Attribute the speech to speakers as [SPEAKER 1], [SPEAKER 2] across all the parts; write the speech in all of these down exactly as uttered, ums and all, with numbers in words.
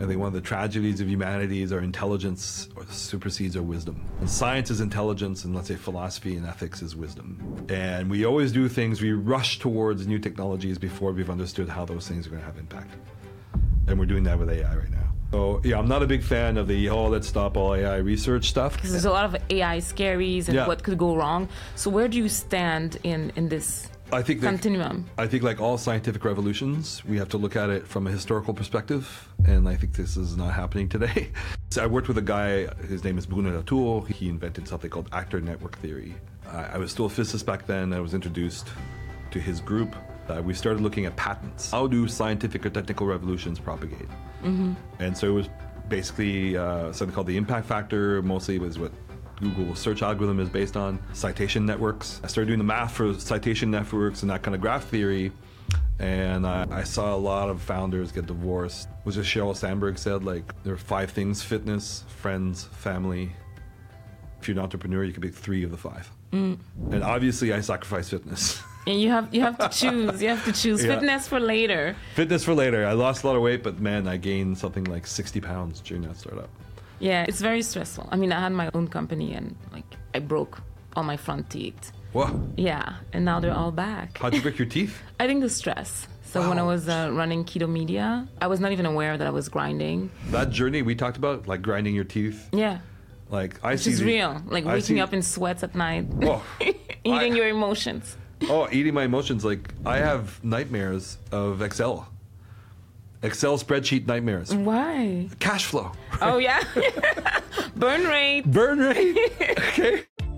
[SPEAKER 1] I think one of the tragedies of humanity is our intelligence or supersedes our wisdom. And science is intelligence, and let's say philosophy and ethics is wisdom. And we always do things, we rush towards new technologies before we've understood how those things are going to have impact. And we're doing that with A I right now. So, yeah, I'm not a big fan of the, oh, let's stop all A I research stuff.
[SPEAKER 2] Because there's a lot of A I scaries and
[SPEAKER 1] Yeah.
[SPEAKER 2] what could go wrong. So where do you stand in, in this
[SPEAKER 1] I think that,
[SPEAKER 2] continuum?
[SPEAKER 1] I think like all scientific revolutions, we have to look at it from a historical perspective, and I think this is not happening today. So I worked with a guy, his name is Bruno Latour. He invented something called actor network theory. I, I was still a physicist back then. I was introduced to his group. Uh, we started looking at patents. How do scientific or technical revolutions propagate? Mm-hmm. And so it was basically uh, something called the impact factor. Mostly it was what Google search algorithm is based on, citation networks. I started doing the math for citation networks and that kind of graph theory, and I, I saw a lot of founders get divorced. It was just Sheryl Sandberg said, like, there are five things: fitness, friends, family. If you're an entrepreneur, you can pick three of the five. Mm. And obviously I sacrificed fitness.
[SPEAKER 2] And you have you have to choose. You have to choose
[SPEAKER 1] Yeah.
[SPEAKER 2] fitness for later.
[SPEAKER 1] Fitness for later. I lost a lot of weight, but man, I gained something like sixty pounds during that startup.
[SPEAKER 2] Yeah, it's very stressful. I mean, I had my own company and like I broke all my front teeth.
[SPEAKER 1] Whoa.
[SPEAKER 2] Yeah, and now they're all back.
[SPEAKER 1] How'd you break your teeth?
[SPEAKER 2] I think the stress. So
[SPEAKER 1] Wow.
[SPEAKER 2] when I was uh, running Keto Media, I was not even aware that I was grinding.
[SPEAKER 1] That journey we talked about, like grinding your teeth.
[SPEAKER 2] Yeah,
[SPEAKER 1] Like I
[SPEAKER 2] which
[SPEAKER 1] see
[SPEAKER 2] is
[SPEAKER 1] the-
[SPEAKER 2] real. Like
[SPEAKER 1] I
[SPEAKER 2] waking
[SPEAKER 1] see-
[SPEAKER 2] up in sweats at night,
[SPEAKER 1] Oh,
[SPEAKER 2] eating
[SPEAKER 1] I-
[SPEAKER 2] your emotions.
[SPEAKER 1] Oh, eating my emotions. Like, I have nightmares of Excel. Excel spreadsheet nightmares.
[SPEAKER 2] Why?
[SPEAKER 1] Cash flow.
[SPEAKER 2] Oh yeah, burn rate.
[SPEAKER 1] Burn rate. Okay.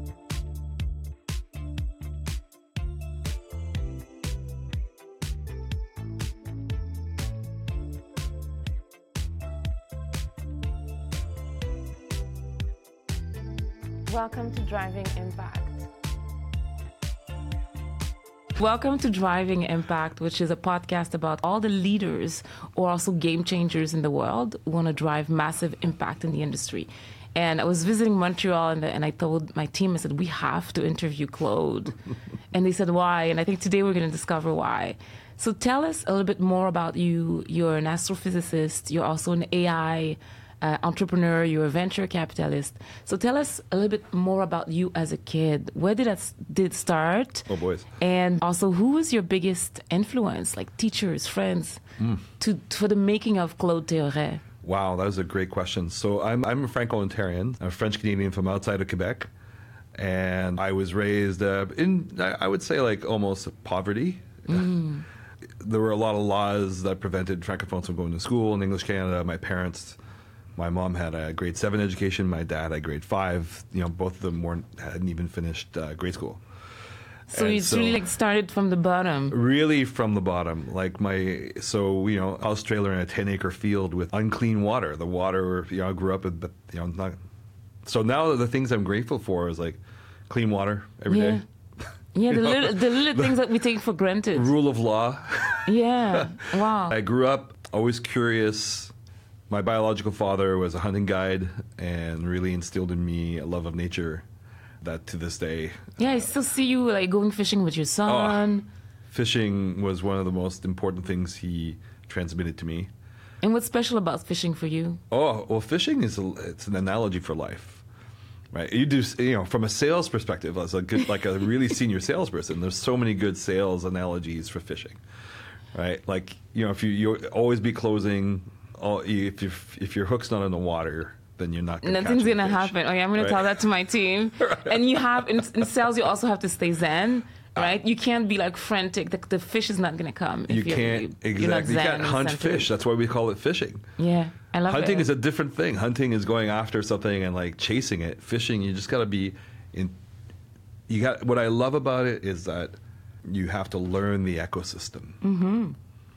[SPEAKER 2] Welcome to Driving Impact. Welcome to Driving Impact, which is a podcast about all the leaders or also game changers in the world who want to drive massive impact in the industry. And I was visiting Montreal and, the, and I told my team, I said, we have to interview Claude. And they said, why? And I think today we're going to discover why. So tell us a little bit more about you. You're an astrophysicist. You're also an A I Uh, entrepreneur, you're a venture capitalist. So tell us a little bit more about you as a kid. Where did that did it start?
[SPEAKER 1] Oh, boys.
[SPEAKER 2] And also, who was your biggest influence, like teachers, friends, mm. to for the making of Claude Théoret?
[SPEAKER 1] Wow, that was a great question. So I'm I'm a Franco-Ontarian. I'm a French-Canadian from outside of Quebec. And I was raised uh, in, I would say, like almost poverty. Mm. There were a lot of laws that prevented Francophones from going to school in English Canada. My parents... My mom had a grade seven education. My dad had grade five. You know, both of them weren't hadn't even finished uh, grade school.
[SPEAKER 2] So
[SPEAKER 1] And
[SPEAKER 2] it's
[SPEAKER 1] so
[SPEAKER 2] really like started from the bottom.
[SPEAKER 1] Really from the bottom. Like my so you know, house trailer in a ten acre field with unclean water. The water, you know, I grew up with, but you know, not. So now the things I'm grateful for is like clean water every
[SPEAKER 2] Yeah.
[SPEAKER 1] day.
[SPEAKER 2] Yeah, the
[SPEAKER 1] You know,
[SPEAKER 2] little the little things that we take for granted.
[SPEAKER 1] Rule of law.
[SPEAKER 2] Yeah. Wow.
[SPEAKER 1] I grew up always curious. My biological father was a hunting guide and really instilled in me a love of nature that to this day...
[SPEAKER 2] Yeah, I still see you like going fishing with your son.
[SPEAKER 1] Oh, fishing was one of the most important things he transmitted to me.
[SPEAKER 2] And what's special about fishing for you?
[SPEAKER 1] Oh, well, fishing is a, it's an analogy for life, right? You do, you know, from a sales perspective, as a good, like a really senior salesperson, there's so many good sales analogies for fishing, right? Like, you know, if you you always be closing... Oh, if your if your hook's not in the water, then you're not. Gonna
[SPEAKER 2] Nothing's
[SPEAKER 1] catch
[SPEAKER 2] gonna
[SPEAKER 1] fish,
[SPEAKER 2] happen. Okay, I'm gonna
[SPEAKER 1] right?
[SPEAKER 2] tell that to my team. Right. And you have in, in sales, you also have to stay zen, right? Uh, you can't be like frantic. The, the fish is not gonna come. If
[SPEAKER 1] you
[SPEAKER 2] you're,
[SPEAKER 1] can't
[SPEAKER 2] you,
[SPEAKER 1] exactly.
[SPEAKER 2] You're not
[SPEAKER 1] You
[SPEAKER 2] zen
[SPEAKER 1] can't hunt
[SPEAKER 2] centered.
[SPEAKER 1] fish. That's why we call it fishing.
[SPEAKER 2] Yeah, I love
[SPEAKER 1] Hunting
[SPEAKER 2] it.
[SPEAKER 1] is a different thing. Hunting is going after something and like chasing it. Fishing, you just gotta be in. You got what I love about it is that you have to learn the ecosystem. Mm-hmm.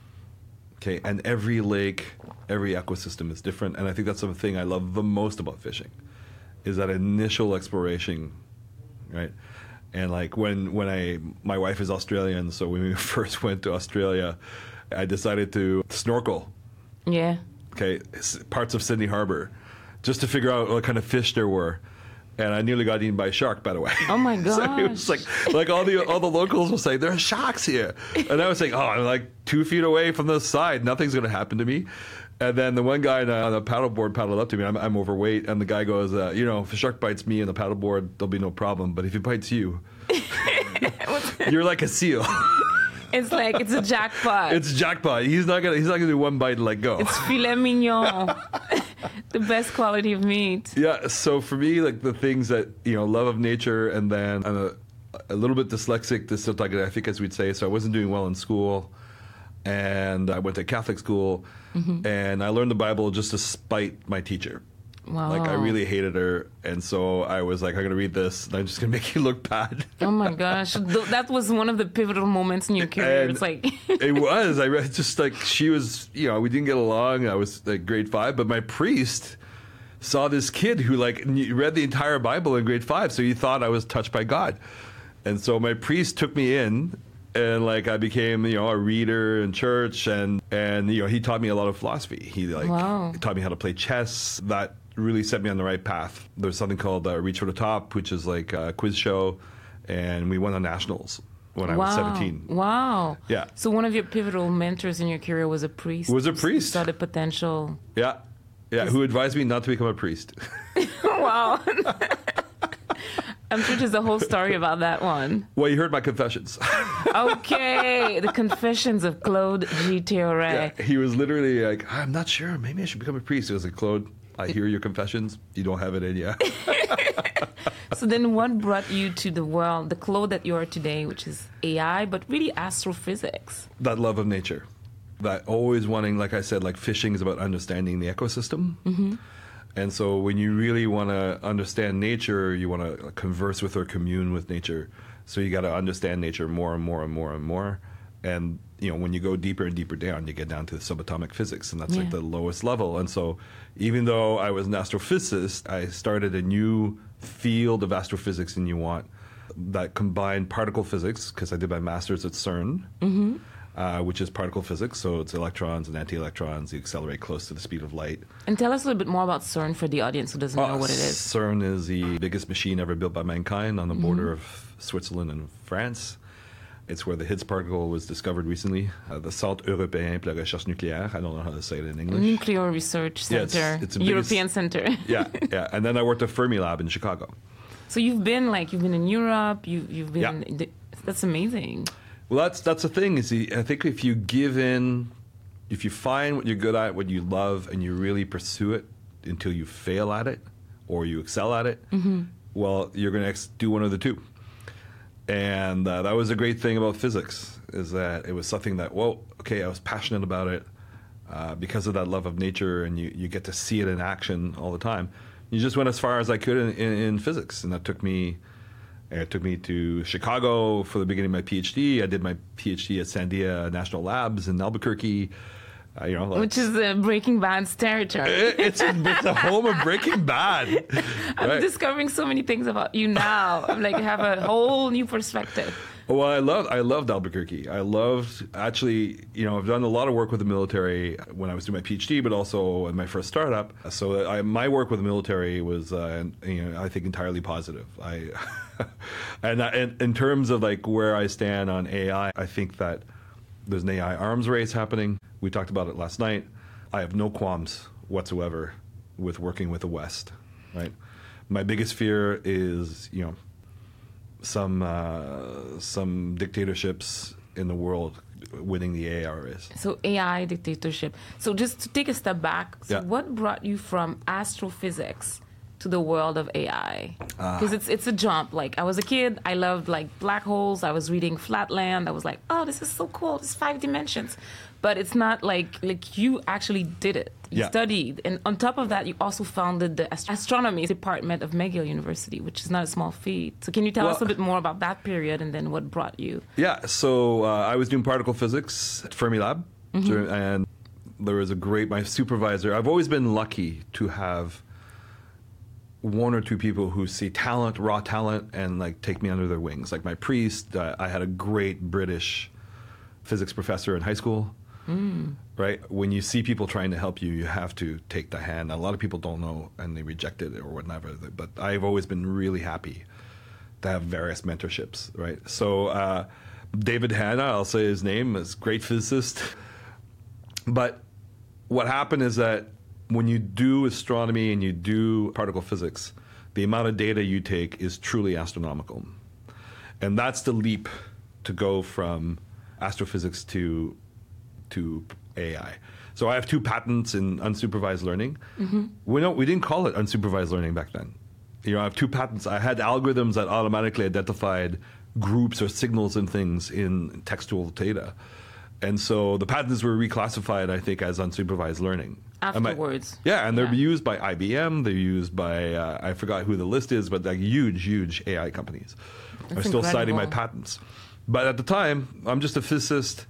[SPEAKER 1] Okay, and every lake, every ecosystem is different, and I think that's the thing I love the most about fishing, is that initial exploration, right? And like when when I my wife is Australian, so when we first went to Australia, I decided to snorkel.
[SPEAKER 2] Yeah.
[SPEAKER 1] Okay, parts of Sydney Harbour, just to figure out what kind of fish there were. And I nearly got eaten by a shark, by the way.
[SPEAKER 2] Oh my gosh!
[SPEAKER 1] So it was like, like all the all the locals will say there are sharks here, and I was saying, oh, I'm like two feet away from the side, nothing's going to happen to me. And then the one guy on the paddleboard paddled up to me. I'm, I'm overweight, and the guy goes, uh, "You know, if a shark bites me on the paddleboard, there'll be no problem. But if he bites you, you're like a seal."
[SPEAKER 2] It's like it's a jackpot.
[SPEAKER 1] It's jackpot. He's not gonna. He's not gonna do one bite and let go.
[SPEAKER 2] It's filet mignon, the best quality of meat.
[SPEAKER 1] Yeah. So for me, like the things that you know, love of nature, and then I'm a, a little bit dyslexic, dyslexic, as we'd say. So I wasn't doing well in school, and I went to Catholic school, mm-hmm. and I learned the Bible just to spite my teacher.
[SPEAKER 2] Wow.
[SPEAKER 1] Like I really hated her, and so I was like, I'm gonna read this, and I'm just gonna make you look bad.
[SPEAKER 2] Oh my gosh, Th- that was one of the pivotal moments in your career.
[SPEAKER 1] And
[SPEAKER 2] it's like
[SPEAKER 1] it was. I read just like she was. You know, we didn't get along. I was like grade five, but my priest saw this kid who like read the entire Bible in grade five, so he thought I was touched by God, and so my priest took me in. And like I became, you know, a reader in church, and and you know he taught me a lot of philosophy. He like
[SPEAKER 2] wow.
[SPEAKER 1] taught me how to play chess. That really set me on the right path. There's something called uh, Reach for the Top, which is like a quiz show, and we won on nationals when I
[SPEAKER 2] wow.
[SPEAKER 1] was seventeen.
[SPEAKER 2] Wow.
[SPEAKER 1] Yeah.
[SPEAKER 2] So one of your pivotal mentors in your career was a priest.
[SPEAKER 1] Was a priest.
[SPEAKER 2] Saw the potential.
[SPEAKER 1] Yeah. Yeah. Who advised me not to become a priest.
[SPEAKER 2] Wow. I'm sure there's a whole story about that one.
[SPEAKER 1] Well, you heard my confessions.
[SPEAKER 2] Okay, the confessions of Claude G. Théoret.
[SPEAKER 1] Yeah, he was literally like, I'm not sure. Maybe I should become a priest. It was like, Claude, I hear your confessions. You don't have it in you.
[SPEAKER 2] So then what brought you to the world, the Claude that you are today, which is A I, but really astrophysics?
[SPEAKER 1] That love of nature. That always wanting, like I said, like fishing is about understanding the ecosystem. Mm-hmm. And so when you really want to understand nature, you want to converse with or commune with nature. So you got to understand nature more and more and more and more. And, you know, when you go deeper and deeper down, you get down to subatomic physics, and that's yeah. like the lowest level. And so even though I was an astrophysicist, I started a new field of astrophysics in U W A T that combined particle physics, because I did my master's at CERN. Mm-hmm. Uh, which is particle physics, so it's electrons and anti-electrons. You accelerate close to the speed of light.
[SPEAKER 2] And tell us a little bit more about CERN for the audience who doesn't uh, know what it is.
[SPEAKER 1] CERN is the biggest machine ever built by mankind on the mm-hmm. border of Switzerland and France. It's where the Higgs particle was discovered recently. Uh, the Centre Européen pour la Recherche Nucléaire. I don't know how to say it in English.
[SPEAKER 2] Nuclear Research Center.
[SPEAKER 1] Yeah, it's, it's
[SPEAKER 2] European
[SPEAKER 1] biggest,
[SPEAKER 2] Center.
[SPEAKER 1] yeah, yeah. And then I worked at Fermilab in Chicago.
[SPEAKER 2] So you've been like, you've been in Europe, you, you've been,
[SPEAKER 1] yeah.
[SPEAKER 2] in the, that's amazing.
[SPEAKER 1] Well, that's that's the thing. Is the, I think if you give in, if you find what you're good at, what you love, and you really pursue it until you fail at it or you excel at it, mm-hmm. well, you're going to ex- do one of the two. And uh, that was a great thing about physics, is that it was something that, well, okay, I was passionate about it uh, because of that love of nature, and you, you get to see it in action all the time. You just went as far as I could in, in, in physics, and that took me... It took me to Chicago for the beginning of my PhD. I did my PhD at Sandia National Labs in Albuquerque. Uh, you know, like,
[SPEAKER 2] which is uh, Breaking Bad's territory.
[SPEAKER 1] It, it's, it's the home of Breaking Bad.
[SPEAKER 2] I'm
[SPEAKER 1] right?
[SPEAKER 2] discovering so many things about you now. I'm like, I have a whole new perspective.
[SPEAKER 1] Well, I loved I loved Albuquerque. I loved actually, you know, I've done a lot of work with the military when I was doing my PhD, but also in my first startup. So I, my work with the military was, uh, you know, I think entirely positive. I and, and in terms of like where I stand on A I, I think that there's an A I arms race happening. We talked about it last night. I have no qualms whatsoever with working with the West. Right. My biggest fear is, you know, some uh, some dictatorships in the world winning the A I race.
[SPEAKER 2] So A I dictatorship. So just to take a step back, so
[SPEAKER 1] yeah.
[SPEAKER 2] what brought you from astrophysics to the world of A I? Because uh, it's it's a jump. Like I was a kid, I loved like black holes. I was reading Flatland. I was like, oh, this is so cool. It's five dimensions. But it's not like like you actually did it. You
[SPEAKER 1] yeah.
[SPEAKER 2] studied, and on top of that, you also founded the ast- astronomy department of McGill University, which is not a small feat. So can you tell
[SPEAKER 1] well,
[SPEAKER 2] us a bit more about that period and then what brought you?
[SPEAKER 1] Yeah, so uh, I was doing particle physics at Fermilab, mm-hmm. and there was a great, my supervisor, I've always been lucky to have one or two people who see talent, raw talent, and like take me under their wings. Like my priest, uh, I had a great British physics professor in high school. Mm. Right? When you see people trying to help you, you have to take the hand. A lot of people don't know and they reject it or whatever. But I've always been really happy to have various mentorships, right? So uh, David Hanna, I'll say his name, is a great physicist. But what happened is that when you do astronomy and you do particle physics, the amount of data you take is truly astronomical. And that's the leap to go from astrophysics to to A I. So I have two patents in unsupervised learning. Mm-hmm. We don't we didn't call it unsupervised learning back then. You know, I have two patents. I had algorithms that automatically identified groups or signals and things in textual data. And so the patents were reclassified, I think, as unsupervised learning.
[SPEAKER 2] Afterwards.
[SPEAKER 1] I, yeah, and they're
[SPEAKER 2] yeah.
[SPEAKER 1] used by I B M. They're used by, uh, I forgot who the list is, but like huge, huge A I companies
[SPEAKER 2] That's
[SPEAKER 1] are still
[SPEAKER 2] incredible.
[SPEAKER 1] citing my patents. But at the time, I'm just a physicist.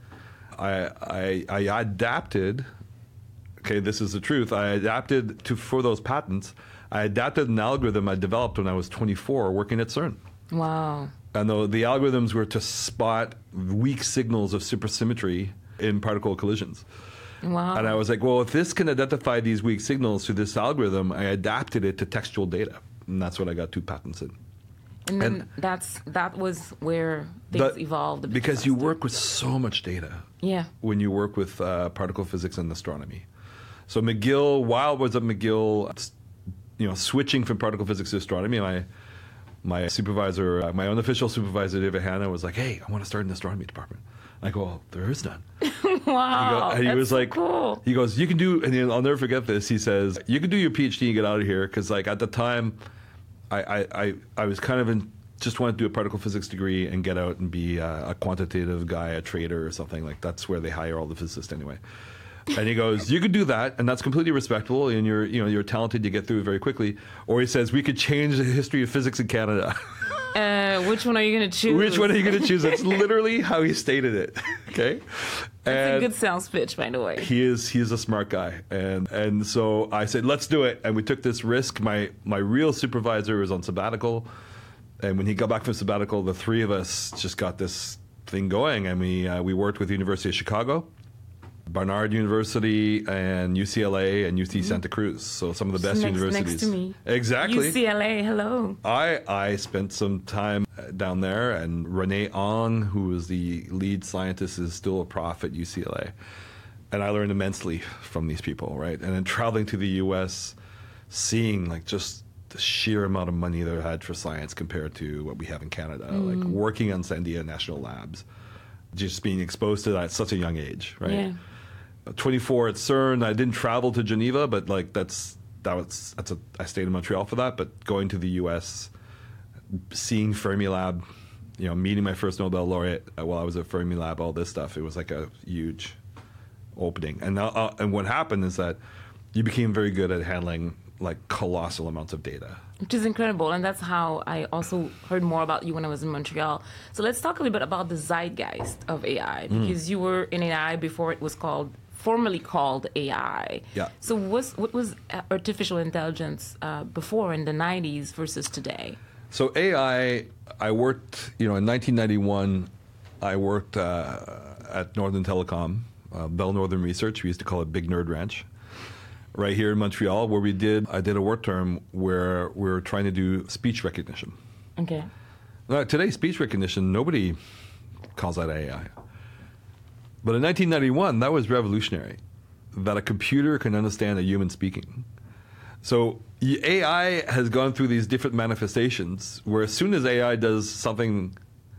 [SPEAKER 1] I, I, I adapted, okay, this is the truth. I adapted to, for those patents, I adapted an algorithm I developed when I was twenty-four working at CERN.
[SPEAKER 2] Wow.
[SPEAKER 1] And the, the algorithms were to spot weak signals of supersymmetry in particle collisions.
[SPEAKER 2] Wow.
[SPEAKER 1] And I was like, well, if this can identify these weak signals through this algorithm, I adapted it to textual data. And that's what I got two patents in.
[SPEAKER 2] And then
[SPEAKER 1] and
[SPEAKER 2] that's that was where things
[SPEAKER 1] the,
[SPEAKER 2] evolved. A bit
[SPEAKER 1] because you
[SPEAKER 2] faster.
[SPEAKER 1] work with so much data.
[SPEAKER 2] Yeah.
[SPEAKER 1] When you work with uh, particle physics and astronomy. So McGill, while I was at McGill, you know, switching from particle physics to astronomy, my my supervisor, uh, my unofficial supervisor, David Hanna, was like, hey, I want to start an astronomy department. I go, well, there is none.
[SPEAKER 2] Wow.
[SPEAKER 1] He go, and he
[SPEAKER 2] that's
[SPEAKER 1] was
[SPEAKER 2] so
[SPEAKER 1] like,
[SPEAKER 2] cool.
[SPEAKER 1] he goes, you can do, and I'll never forget this. He says, you can do your PhD and get out of here. Because like at the time, I, I, I, I was kind of in, just wanted to do a particle physics degree and get out and be a, a quantitative guy, a trader or something. Like that's where they hire all the physicists anyway. And he goes, you could do that, and that's completely respectable, and you're, you know, you're talented, you get through it very quickly. Or he says, we could change the history of physics in Canada.
[SPEAKER 2] Uh, which one are you going to choose?
[SPEAKER 1] Which one are you going to choose? That's literally how he stated it. Okay,
[SPEAKER 2] That's
[SPEAKER 1] and
[SPEAKER 2] a good sales pitch, by the way.
[SPEAKER 1] he is he is a smart guy, and and so I said, let's do it, and we took this risk. My my real supervisor was on sabbatical, and when he got back from sabbatical, the three of us just got this thing going, and we uh, we worked with the University of Chicago, Barnard University, and U C L A, and U C Santa Cruz. So some of the best
[SPEAKER 2] next,
[SPEAKER 1] universities.
[SPEAKER 2] Next to me.
[SPEAKER 1] Exactly.
[SPEAKER 2] U C L A, hello.
[SPEAKER 1] I I spent some time down there, and Renee Ong, who was the lead scientist, is still a prof at U C L A. And I learned immensely from these people, right? And then traveling to the U S, seeing like just the sheer amount of money they had for science compared to what we have in Canada, mm. like working on Sandia National Labs, just being exposed to that at such a young age, right?
[SPEAKER 2] Yeah.
[SPEAKER 1] twenty-four at CERN. I didn't travel to Geneva, but like that's that was that's a I stayed in Montreal for that. But going to the U S, seeing Fermilab, you know, meeting my first Nobel laureate while I was at Fermilab, all this stuff, it was like a huge opening. And now, uh, and what happened is that you became very good at handling like colossal amounts of data.
[SPEAKER 2] Which is incredible, and that's how I also heard more about you when I was in Montreal. So let's talk a little bit about the zeitgeist of A I, because mm. you were in A I before it was called, formally called A I.
[SPEAKER 1] Yeah.
[SPEAKER 2] So what's, what was artificial intelligence uh, before in the nineties versus today?
[SPEAKER 1] So A I, I worked, you know, in nineteen ninety-one, I worked uh, at Northern Telecom, uh, Bell Northern Research. We used to call it Big Nerd Ranch, right here in Montreal, where we did, I did a work term where we were trying to do speech recognition.
[SPEAKER 2] Okay.
[SPEAKER 1] Now, today, speech recognition, nobody calls that A I. But in nineteen ninety-one, that was revolutionary, that a computer can understand a human speaking. So A I has gone through these different manifestations where as soon as A I does something,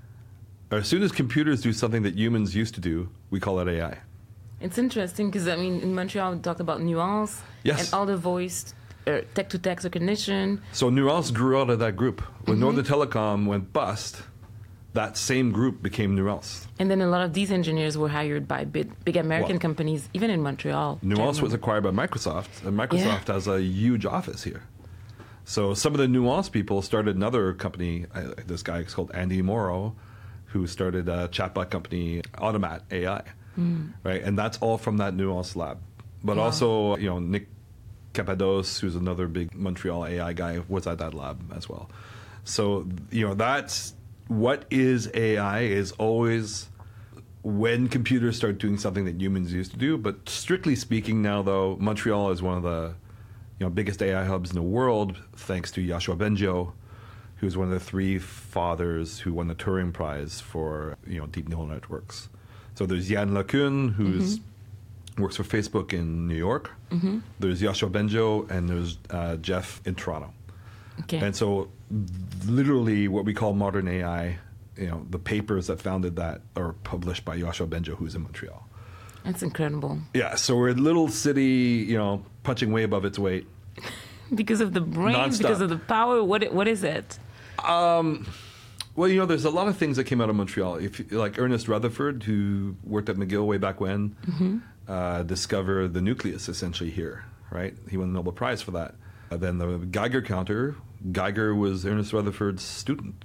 [SPEAKER 1] or as soon as computers do something that humans used to do, we call it A I.
[SPEAKER 2] It's interesting because, I mean, in Montreal, we talked about Nuance
[SPEAKER 1] Yes.
[SPEAKER 2] and all the voice, uh, text-to-text recognition.
[SPEAKER 1] So Nuance grew out of that group. When
[SPEAKER 2] Mm-hmm.
[SPEAKER 1] Northern Telecom went bust, that same group became Nuance.
[SPEAKER 2] And then a lot of these engineers were hired by big, big American
[SPEAKER 1] Well,
[SPEAKER 2] companies, even in Montreal.
[SPEAKER 1] Nuance was acquired by Microsoft, and Microsoft
[SPEAKER 2] Yeah.
[SPEAKER 1] has a huge office here. So some of the Nuance people started another company. Uh, this guy is called Andy Morrow, who started a chatbot company, Automat A I, mm. right? And that's all from that Nuance lab. But
[SPEAKER 2] Wow.
[SPEAKER 1] also, you know, Nick Capados, who's another big Montreal A I guy, was at that lab as well. So, you know, that's what is A I is always when computers start doing something that humans used to do. But strictly speaking now, though, Montreal is one of the you know biggest A I hubs in the world, thanks to Yoshua Bengio, who's one of the three fathers who won the Turing Prize for you know deep neural networks. So there's Yann LeCun, who's mm-hmm. works for Facebook in New York. Mm-hmm. There's Yoshua Benjo, and there's uh, Jeff in Toronto.
[SPEAKER 2] Okay.
[SPEAKER 1] And so literally what we call modern A I, you know, the papers that founded that are published by Yoshua Benjo, who's in Montreal.
[SPEAKER 2] That's incredible.
[SPEAKER 1] Yeah, so we're a little city, you know, punching way above its weight.
[SPEAKER 2] Because of the brain,
[SPEAKER 1] Non-stop.
[SPEAKER 2] because of the power, what what is it?
[SPEAKER 1] Um, well, you know, there's a lot of things that came out of Montreal. If like Ernest Rutherford, who worked at McGill way back when, mm-hmm. uh, discovered the nucleus essentially here, right? He won the Nobel Prize for that. Uh, then the Geiger counter, Geiger was Ernest Rutherford's student.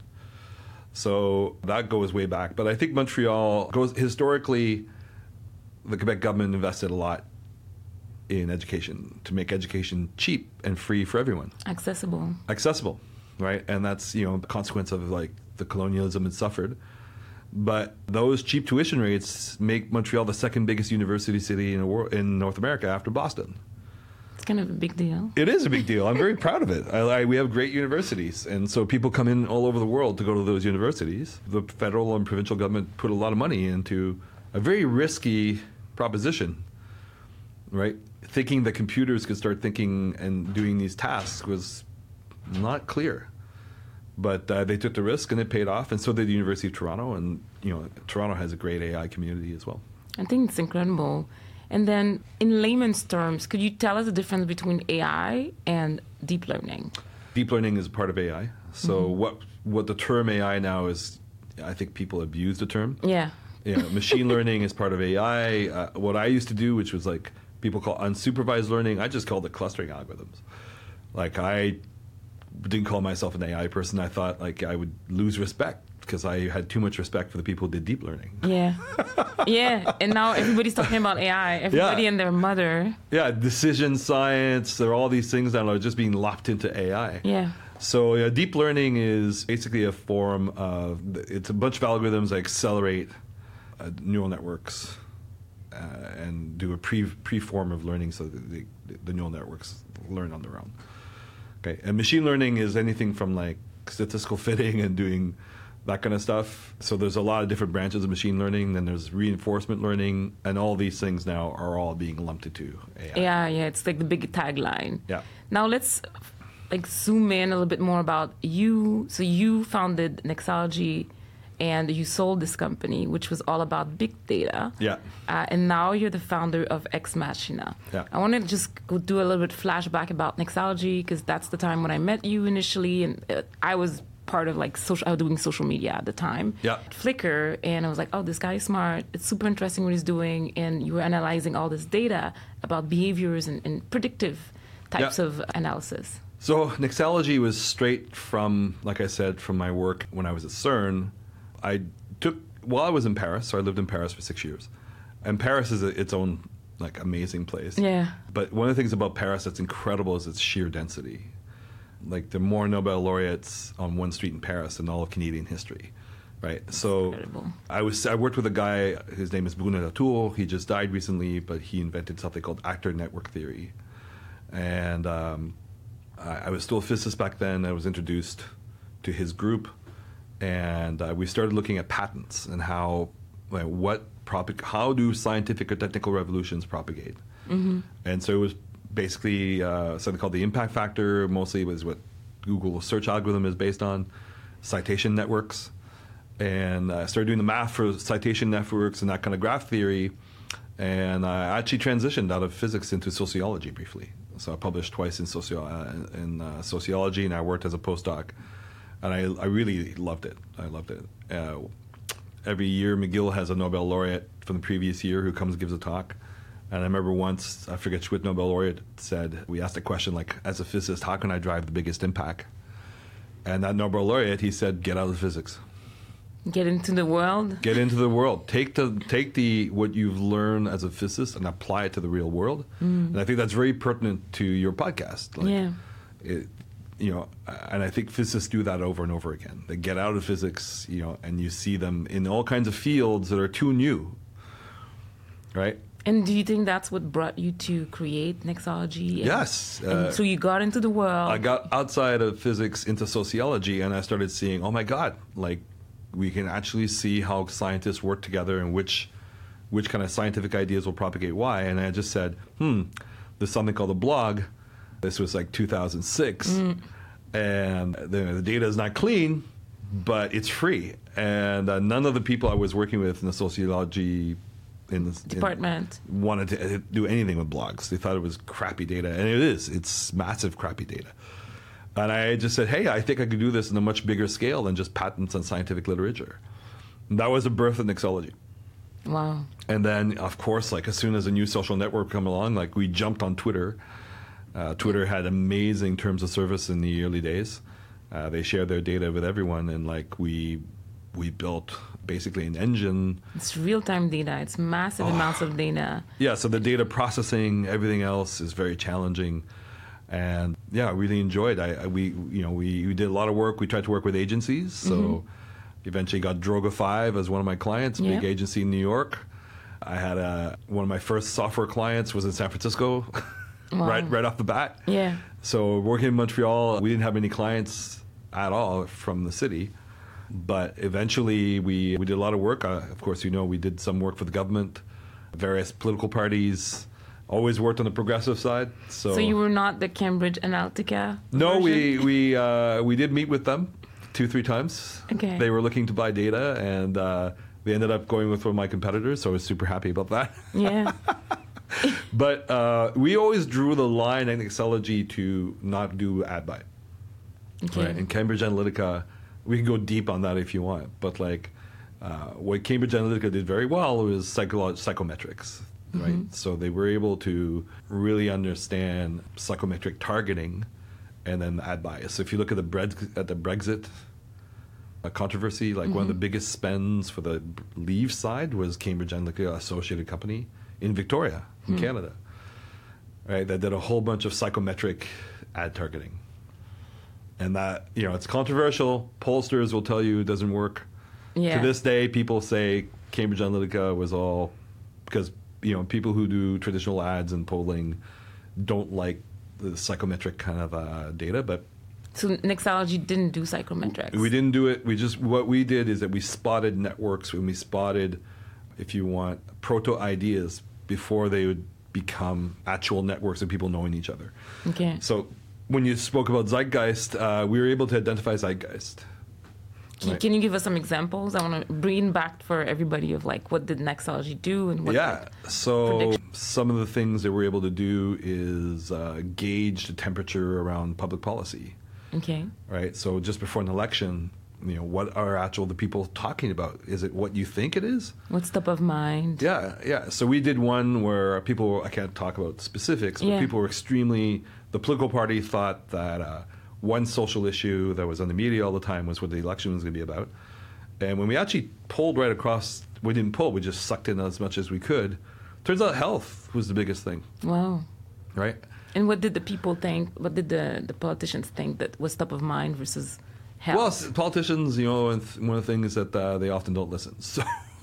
[SPEAKER 1] So that goes way back. But I think Montreal goes historically, the Quebec government invested a lot in education to make education cheap and free for everyone.
[SPEAKER 2] Accessible.
[SPEAKER 1] Accessible, right? And that's, you know, the consequence of like the colonialism it suffered. But those cheap tuition rates make Montreal the second biggest university city in the world, in North America after Boston.
[SPEAKER 2] It's kind of a big deal.
[SPEAKER 1] It is a big deal. I'm very proud of it. I, I, we have great universities, and so people come in all over the world to go to those universities. The federal and provincial government put a lot of money into a very risky proposition, right? Thinking that computers could start thinking and doing these tasks was not clear. But uh, they took the risk, and it paid off, and so did the University of Toronto. And, you know, Toronto has a great A I community as well.
[SPEAKER 2] I think it's incredible. And then, in layman's terms, could you tell us the difference between A I and deep learning?
[SPEAKER 1] Deep learning is a part of A I. So mm-hmm. what what the term A I now is, I think people abuse the term.
[SPEAKER 2] Yeah.
[SPEAKER 1] You know, machine learning is part of A I. Uh, what I used to do, which was like people call unsupervised learning, I just called it clustering algorithms. Like I didn't call myself an A I person. I thought like I would lose respect because I had too much respect for the people who did deep learning.
[SPEAKER 2] Yeah. Yeah. And now everybody's talking about A I. Everybody
[SPEAKER 1] yeah.
[SPEAKER 2] and their mother.
[SPEAKER 1] Yeah. Decision science. There are all these things that are just being lopped into A I.
[SPEAKER 2] Yeah.
[SPEAKER 1] So yeah, deep learning is basically a form of, it's a bunch of algorithms that accelerate uh, neural networks uh, and do a pre pre-form of learning so that the, the neural networks learn on their own. Okay. And machine learning is anything from like statistical fitting and doing that kind of stuff. So there's a lot of different branches of machine learning. Then there's reinforcement learning, and all these things now are all being lumped into A I.
[SPEAKER 2] Yeah, yeah, it's like the big tagline.
[SPEAKER 1] Yeah.
[SPEAKER 2] Now let's like zoom in a little bit more about you. So you founded Nexology, and you sold this company, which was all about big data.
[SPEAKER 1] Yeah.
[SPEAKER 2] Uh, and now you're the founder of Ex Machina.
[SPEAKER 1] Yeah.
[SPEAKER 2] I want to just go do a little bit flashback about Nexology, because that's the time when I met you initially, and uh, I was part of like social, I was doing social media at the time.
[SPEAKER 1] Yeah.
[SPEAKER 2] Flickr, and I was like, oh, this guy is smart. It's super interesting what he's doing. And you were analyzing all this data about behaviors and, and predictive types
[SPEAKER 1] Yeah.
[SPEAKER 2] of analysis.
[SPEAKER 1] So Nexology was straight from, like I said, from my work when I was at CERN. I took, while I was in Paris, so I lived in Paris for six years. And Paris is a, its own like amazing place.
[SPEAKER 2] Yeah.
[SPEAKER 1] But one of the things about Paris that's incredible is its sheer density. Like there are more Nobel laureates on one street in Paris than all of Canadian history, right? So
[SPEAKER 2] incredible.
[SPEAKER 1] I was I worked with a guy. His name is Bruno Latour. He just died recently, but he invented something called actor network theory. And um, I, I was still a physicist back then. I was introduced to his group, and uh, we started looking at patents and how, like, what propag- how do scientific or technical revolutions propagate? Mm-hmm. And so it was basically uh, something called the impact factor. Mostly was what Google search algorithm is based on, citation networks. And I started doing the math for citation networks and that kind of graph theory. And I actually transitioned out of physics into sociology briefly. So I published twice in, socio- uh, in uh, sociology, and I worked as a postdoc. And I, I really loved it. I loved it. Uh, every year, McGill has a Nobel laureate from the previous year who comes and gives a talk. And I remember once, I forget which Nobel laureate said, we asked a question like, as a physicist, how can I drive the biggest impact? And that Nobel laureate, he said, get out of physics.
[SPEAKER 2] Get into the world.
[SPEAKER 1] Get into the world. Take the take the what you've learned as a physicist and apply it to the real world. Mm. And I think that's very pertinent to your podcast. Like,
[SPEAKER 2] yeah.
[SPEAKER 1] It, you know, and I think physicists do that over and over again. They get out of physics, you know, and you see them in all kinds of fields that are too new, right?
[SPEAKER 2] And do you think that's what brought you to create Nexology? And,
[SPEAKER 1] yes.
[SPEAKER 2] And
[SPEAKER 1] uh,
[SPEAKER 2] so you got into the world.
[SPEAKER 1] I got outside of physics into sociology, and I started seeing, oh my God, like we can actually see how scientists work together and which which kind of scientific ideas will propagate why. And I just said, hmm, there's something called a blog. This was like two thousand six. Mm. And the, the data is not clean, but it's free. And uh, none of the people I was working with in the sociology in the
[SPEAKER 2] department
[SPEAKER 1] in, wanted to do anything with blogs. They thought it was crappy data. And it is. It's massive crappy data. And I just said, hey, I think I could do this on a much bigger scale than just patents on scientific literature. And that was the birth of Nexology.
[SPEAKER 2] Wow.
[SPEAKER 1] And then, of course, like as soon as a new social network come along, like we jumped on Twitter. Uh, Twitter had amazing terms of service in the early days. Uh, they shared their data with everyone, and like we we built basically an engine.
[SPEAKER 2] It's real-time data. It's massive oh. amounts of data.
[SPEAKER 1] Yeah, so the data processing, everything else is very challenging. And yeah, I really enjoyed. I, I we you know we, we did a lot of work. We tried to work with agencies. So mm-hmm. eventually got Droga five as one of my clients, a
[SPEAKER 2] yeah.
[SPEAKER 1] big agency in New York. I had a, one of my first software clients was in San Francisco. Wow. Right, right off the bat.
[SPEAKER 2] Yeah.
[SPEAKER 1] So working in Montreal, we didn't have any clients at all from the city, but eventually we we did a lot of work. Uh, of course, you know, we did some work for the government, various political parties. Always worked on the progressive side. So,
[SPEAKER 2] so you were not the Cambridge Analytica?
[SPEAKER 1] No,
[SPEAKER 2] version?
[SPEAKER 1] we we uh, we did meet with them two three times.
[SPEAKER 2] Okay.
[SPEAKER 1] They were looking to buy data, and uh, we ended up going with one of my competitors. So I was super happy about that.
[SPEAKER 2] Yeah.
[SPEAKER 1] But uh, we always drew the line at Nexology to not do ad buy.
[SPEAKER 2] Okay.
[SPEAKER 1] Right? In Cambridge Analytica, we can go deep on that if you want. But like, uh, what Cambridge Analytica did very well was psycholo- psychometrics. Right. Mm-hmm. So they were able to really understand psychometric targeting, and then ad bias. So if you look at the Bre- at the Brexit uh, controversy, like mm-hmm. one of the biggest spends for the Leave side was Cambridge Analytica Associated Company in Victoria, in mm. Canada, right? That did a whole bunch of psychometric ad targeting. And that, you know, it's controversial. Pollsters will tell you it doesn't work.
[SPEAKER 2] Yeah.
[SPEAKER 1] To this day, people say Cambridge Analytica was all, because, you know, people who do traditional ads and polling don't like the psychometric kind of uh, data, but
[SPEAKER 2] so Nexology didn't do psychometrics?
[SPEAKER 1] We didn't do it. We just, what we did is that we spotted networks, when we spotted, if you want, proto-ideas before they would become actual networks of people knowing each other.
[SPEAKER 2] Okay.
[SPEAKER 1] So when you spoke about Zeitgeist, uh, we were able to identify Zeitgeist.
[SPEAKER 2] Can, right? Can you give us some examples? I want to bring back for everybody of like, what did Nexology do? And what
[SPEAKER 1] yeah, so prediction? Some of the things that we're able to do is uh, gauge the temperature around public policy.
[SPEAKER 2] Okay.
[SPEAKER 1] Right, so just before an election, you know, what are actual the people talking about? Is it what you think it is?
[SPEAKER 2] What's top of mind?
[SPEAKER 1] Yeah, yeah. So we did one where people, I can't talk about specifics, but
[SPEAKER 2] yeah.
[SPEAKER 1] people were extremely, the political party thought that uh, one social issue that was on the media all the time was what the election was going to be about. And when we actually polled right across, we didn't poll, we just sucked in as much as we could. Turns out health was the biggest thing.
[SPEAKER 2] Wow.
[SPEAKER 1] Right?
[SPEAKER 2] And what did the people think, what did the, the politicians think that was top of mind versus health?
[SPEAKER 1] Well, politicians, you know, one of the things is that uh, they often don't listen. So,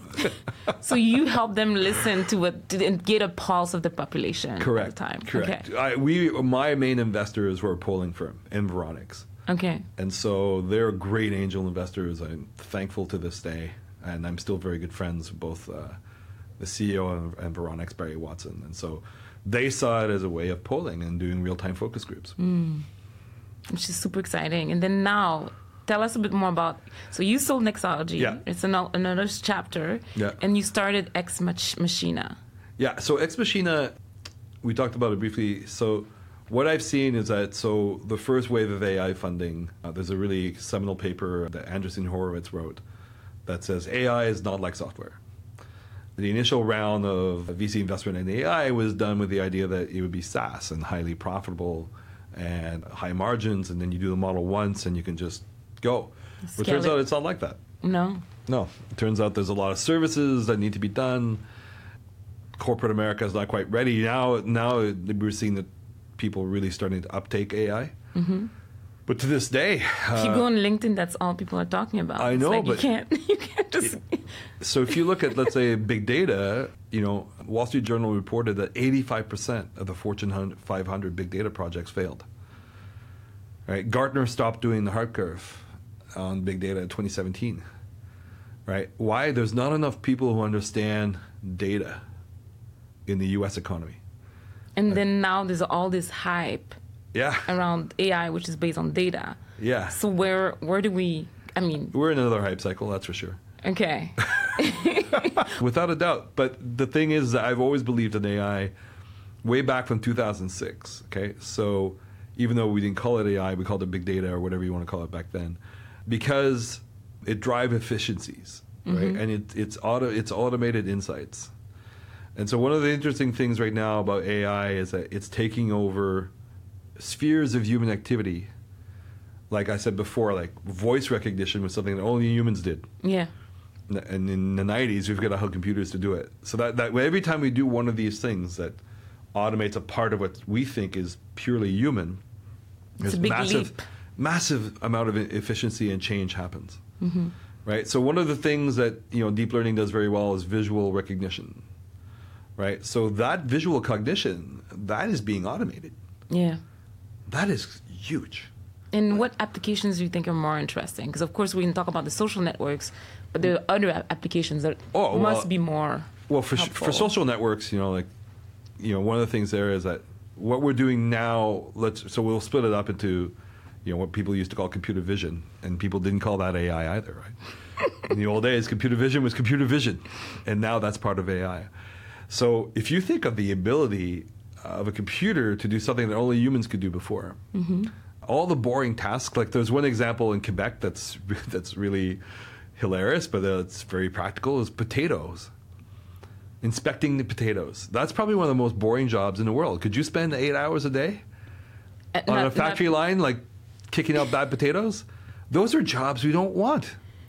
[SPEAKER 2] so you help them listen to what, to get a pulse of the population.
[SPEAKER 1] Correct.
[SPEAKER 2] All the time.
[SPEAKER 1] Correct.
[SPEAKER 2] Okay.
[SPEAKER 1] I, we, my main investors were a polling firm, Environics.
[SPEAKER 2] Okay.
[SPEAKER 1] And so they're great angel investors. I'm thankful to this day, and I'm still very good friends with both uh, the C E O of Environics, Barry Watson, and so they saw it as a way of polling and doing real-time focus groups.
[SPEAKER 2] Mm. Which is super exciting. And then now, tell us a bit more about, so you sold Nexology.
[SPEAKER 1] Yeah.
[SPEAKER 2] It's an, another chapter.
[SPEAKER 1] Yeah.
[SPEAKER 2] And you started Ex Machina.
[SPEAKER 1] Yeah, so Ex Machina, we talked about it briefly. So what I've seen is that, so the first wave of A I funding, uh, there's a really seminal paper that Andreessen Horowitz wrote that says A I is not like software. The initial round of V C investment in A I was done with the idea that it would be SaaS and highly profitable and high margins, and then you do the model once and you can just go. But it turns out it's not like that.
[SPEAKER 2] No.
[SPEAKER 1] No. It turns out there's a lot of services that need to be done. Corporate America is not quite ready. Now, now we're seeing that people are really starting to uptake A I. Mm-hmm. But to this day,
[SPEAKER 2] uh, if you go on LinkedIn, that's all people are talking about.
[SPEAKER 1] I know,
[SPEAKER 2] like
[SPEAKER 1] but
[SPEAKER 2] you can't, you can't just.
[SPEAKER 1] It, so if you look at, let's say, big data, you know, Wall Street Journal reported that eighty-five percent of the Fortune five hundred big data projects failed. Right? Gartner stopped doing the Hart curve on big data in twenty seventeen. right? Why? There's not enough people who understand data in the U S economy.
[SPEAKER 2] And
[SPEAKER 1] Like-
[SPEAKER 2] then now there's all this hype
[SPEAKER 1] Yeah.
[SPEAKER 2] around A I, which is based on data.
[SPEAKER 1] Yeah.
[SPEAKER 2] So where where do we? I mean,
[SPEAKER 1] We're in another hype cycle, that's for sure.
[SPEAKER 2] okay.
[SPEAKER 1] Without a doubt. But the thing is that I've always believed in A I way back from two thousand six. Okay. So even though we didn't call it A I, we called it big data or whatever you want to call it back then, because it drives efficiencies, right? And it, it's auto, it's automated insights. And so one of the interesting things right now about A I is that it's taking over spheres of human activity. Like I said before, like voice recognition was something that only humans did.
[SPEAKER 2] Yeah.
[SPEAKER 1] And in the nineties, we've got to have computers to do it. So that, that every time we do one of these things that automates a part of what we think is purely human,
[SPEAKER 2] It's
[SPEAKER 1] there's
[SPEAKER 2] a big
[SPEAKER 1] massive,
[SPEAKER 2] leap.
[SPEAKER 1] massive amount of efficiency and change happens. Right. So one of the things that you know deep learning does very well is visual recognition. Right. So that visual cognition, that is being automated.
[SPEAKER 2] Yeah.
[SPEAKER 1] That is huge.
[SPEAKER 2] And what applications do you think are more interesting? Because of course we can talk about the social networks, but there are other a- applications that
[SPEAKER 1] Oh,
[SPEAKER 2] must
[SPEAKER 1] well-
[SPEAKER 2] be more.
[SPEAKER 1] Well, for sh-
[SPEAKER 2] helpful.
[SPEAKER 1] for social networks, you know, like, you know, one of the things there is that what we're doing now. Let's so we'll split it up into, you know, what people used to call computer vision, and people didn't call that A I either, right? In the old days, computer vision was computer vision, and now that's part of A I. So if you think of the ability of a computer to do something that only humans could do before, all the boring tasks. Like there's one example in Quebec that's that's really hilarious, but it's very practical. Is potatoes. Inspecting the potatoes. That's probably one of the most boring jobs in the world. Could you spend eight hours a day
[SPEAKER 2] Uh,
[SPEAKER 1] on
[SPEAKER 2] not-
[SPEAKER 1] a factory
[SPEAKER 2] not-
[SPEAKER 1] line, like kicking out bad potatoes? Those are jobs we don't want.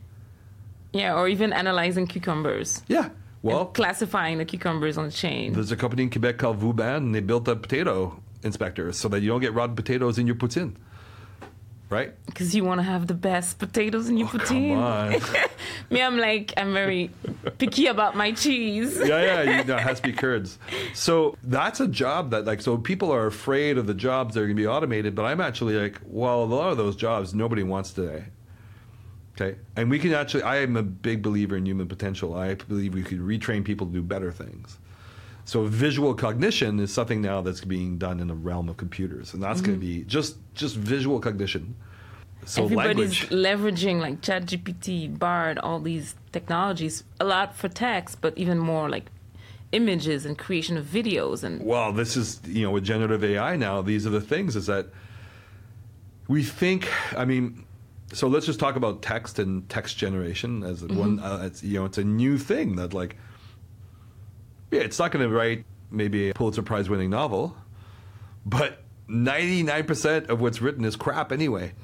[SPEAKER 2] Yeah, or even analyzing cucumbers.
[SPEAKER 1] Yeah. Well,
[SPEAKER 2] And classifying the cucumbers on the chain.
[SPEAKER 1] there's a company in Quebec called Vauban, and they built a potato inspector so that you don't get rotten potatoes in your poutine. Right?
[SPEAKER 2] Because you want to have the best potatoes in your
[SPEAKER 1] Oh,
[SPEAKER 2] poutine.
[SPEAKER 1] come on.
[SPEAKER 2] Me, I'm like, I'm very picky about my cheese.
[SPEAKER 1] yeah, yeah, you know, it has to be curds. So that's a job that, like, so people are afraid of the jobs that are going to be automated, but I'm actually like, well, a lot of those jobs nobody wants today. Okay? And we can actually, I am a big believer in human potential. I believe we could retrain people to do better things. So visual cognition is something now that's being done in the realm of computers, and that's going to be just just visual cognition. So
[SPEAKER 2] Everybody's
[SPEAKER 1] language.
[SPEAKER 2] leveraging like ChatGPT, Bard, all these technologies, a lot for text, but even more like images and creation of videos. And
[SPEAKER 1] Well, this is, you know, with generative A I now, these are the things is that we think, I mean, so let's just talk about text and text generation as one, uh, it's, you know, it's a new thing that like, yeah, it's not going to write maybe a Pulitzer Prize winning novel, but ninety-nine percent of what's written is crap anyway.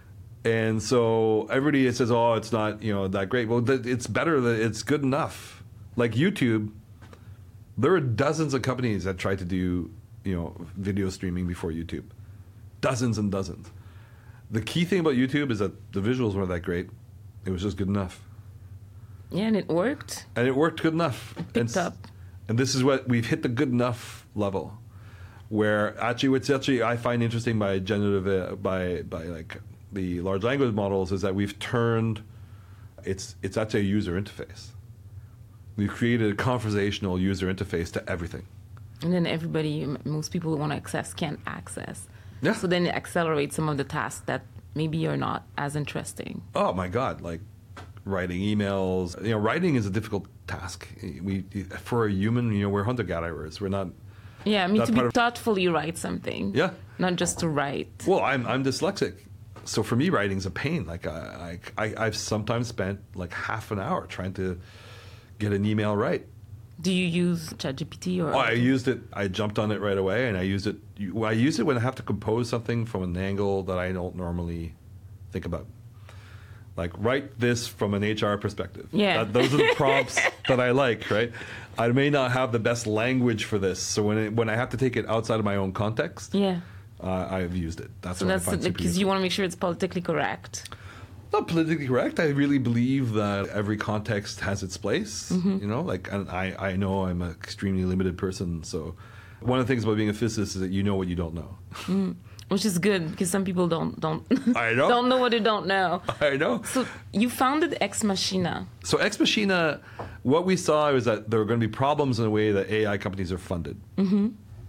[SPEAKER 1] And so everybody says, oh, it's not, you know, that great. Well, th- it's better, than it's good enough. Like YouTube, there are dozens of companies that try to do, you know, video streaming before YouTube. Dozens and dozens. The key thing about YouTube is that the visuals weren't that great. It was just good enough.
[SPEAKER 2] yeah, and it worked.
[SPEAKER 1] And it worked good enough.
[SPEAKER 2] It
[SPEAKER 1] and,
[SPEAKER 2] picked up.
[SPEAKER 1] And this is what we've hit the good enough level, where actually what's actually I find interesting by generative uh, by by like the large language models is that we've turned it's it's actually a user interface. We've created a conversational user interface to everything.
[SPEAKER 2] And then everybody, m- most people who want to access can't access.
[SPEAKER 1] Yeah.
[SPEAKER 2] So then it accelerates some of the tasks that maybe are not as interesting.
[SPEAKER 1] Oh my God! Like writing emails. You know, writing is a difficult task. We for a human, you know, we're hunter gatherers. We're not.
[SPEAKER 2] Yeah, I mean,
[SPEAKER 1] That's
[SPEAKER 2] to be
[SPEAKER 1] part of-
[SPEAKER 2] thoughtfully write something.
[SPEAKER 1] Yeah.
[SPEAKER 2] Not just to write.
[SPEAKER 1] Well, I'm I'm dyslexic, so for me, writing's a pain. Like I, I I- I've sometimes spent like half an hour trying to get an email right.
[SPEAKER 2] Do you use ChatGPT or?
[SPEAKER 1] Oh, I used it. I jumped on it right away, and I used it. I use it when I have to compose something from an angle that I don't normally think about. Like write this from an H R perspective.
[SPEAKER 2] Yeah.
[SPEAKER 1] That, those are the prompts that I like. Right. I may not have the best language for this, so when it, when I have to take it outside of my own context,
[SPEAKER 2] Yeah.
[SPEAKER 1] uh, I've used it. That's
[SPEAKER 2] So
[SPEAKER 1] what
[SPEAKER 2] that's
[SPEAKER 1] I find super
[SPEAKER 2] because
[SPEAKER 1] useful.
[SPEAKER 2] you want to make sure it's politically correct.
[SPEAKER 1] Not politically correct. I really believe that every context has its place. You know, like, and I, I know I'm an extremely limited person. So, one of the things about being a physicist is that you know what you don't know.
[SPEAKER 2] Which is good because some people don't don't
[SPEAKER 1] I know.
[SPEAKER 2] don't know what they don't know.
[SPEAKER 1] I know.
[SPEAKER 2] So you founded Ex Machina.
[SPEAKER 1] So Ex Machina, what we saw is that there were going to be problems in the way that A I companies are funded. Mm-hmm.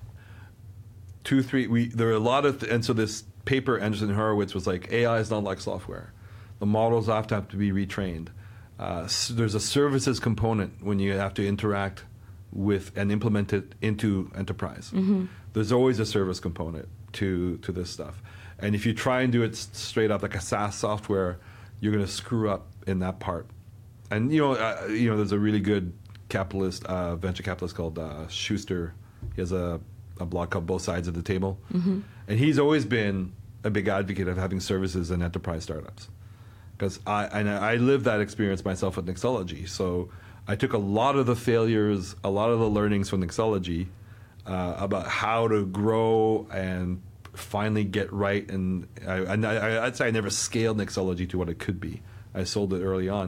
[SPEAKER 1] Two, three, we there are a lot of, th- and so this paper, Anderson Horowitz, was like, A I is not like software. The models have to have to be retrained. Uh, so there's a services component when you have to interact with and implement it into enterprise. Mm-hmm. There's always a service component to to this stuff. And if you try and do it s- straight up like a SaaS software, you're going to screw up in that part. And you know, uh, you know, there's a really good capitalist, uh, venture capitalist called uh, Schuster. He has a, a blog called Both Sides of the Table, mm-hmm. and he's always been a big advocate of having services in enterprise startups. Because I and I lived that experience myself with Nexology. So I took a lot of the failures, a lot of the learnings from Nexology uh, about how to grow and finally get right. And, I, and I, I'd say I never scaled Nexology to what it could be. I sold it early on.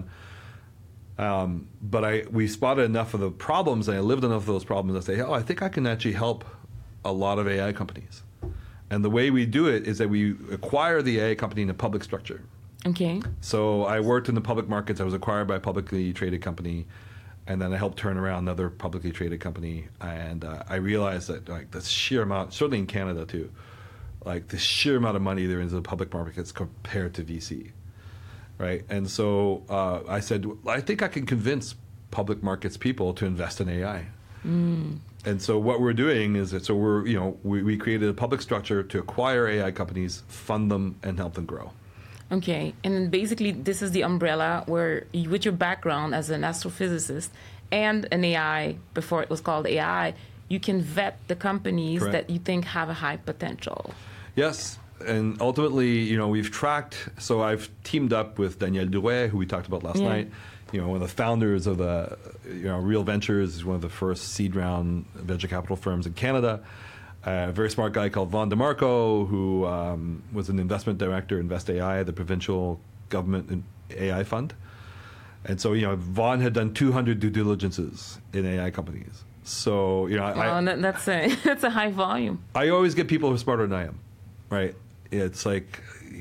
[SPEAKER 1] Um, but I we spotted enough of the problems, and I lived enough of those problems, I say, oh, I think I can actually help a lot of A I companies. And the way we do it is that we acquire the A I company in a public structure.
[SPEAKER 2] Okay.
[SPEAKER 1] So I worked in the public markets. I was acquired by a publicly traded company, and then I helped turn around another publicly traded company. And uh, I realized that like the sheer amount, certainly in Canada too, like the sheer amount of money there is in the public markets compared to V C, right? And so uh, I said, I think I can convince public markets people to invest in A I. Mm. And so what we're doing is that so we're you know we, we created a public structure to acquire A I companies, fund them, and help them grow.
[SPEAKER 2] Okay, and then basically this is the umbrella where you, with your background as an astrophysicist and an A I, before it was called A I, you can vet the companies
[SPEAKER 1] Correct.
[SPEAKER 2] that you think have a high potential.
[SPEAKER 1] Yes, and ultimately, you know, we've tracked, so I've teamed up with Daniel Douet, who we talked about last
[SPEAKER 2] Yeah.
[SPEAKER 1] night, you know, one of the founders of the, you know, Real Ventures, is one of the first seed round venture capital firms in Canada. A very smart guy called Vaughn DeMarco, who um, was an investment director, Invest A I, the provincial government A I fund. And so, you know, Vaughn had done two hundred due diligences in A I companies. So, you know,
[SPEAKER 2] Well,
[SPEAKER 1] I,
[SPEAKER 2] that- that's a that's a high volume.
[SPEAKER 1] I always get people who are smarter than I am, right? It's like,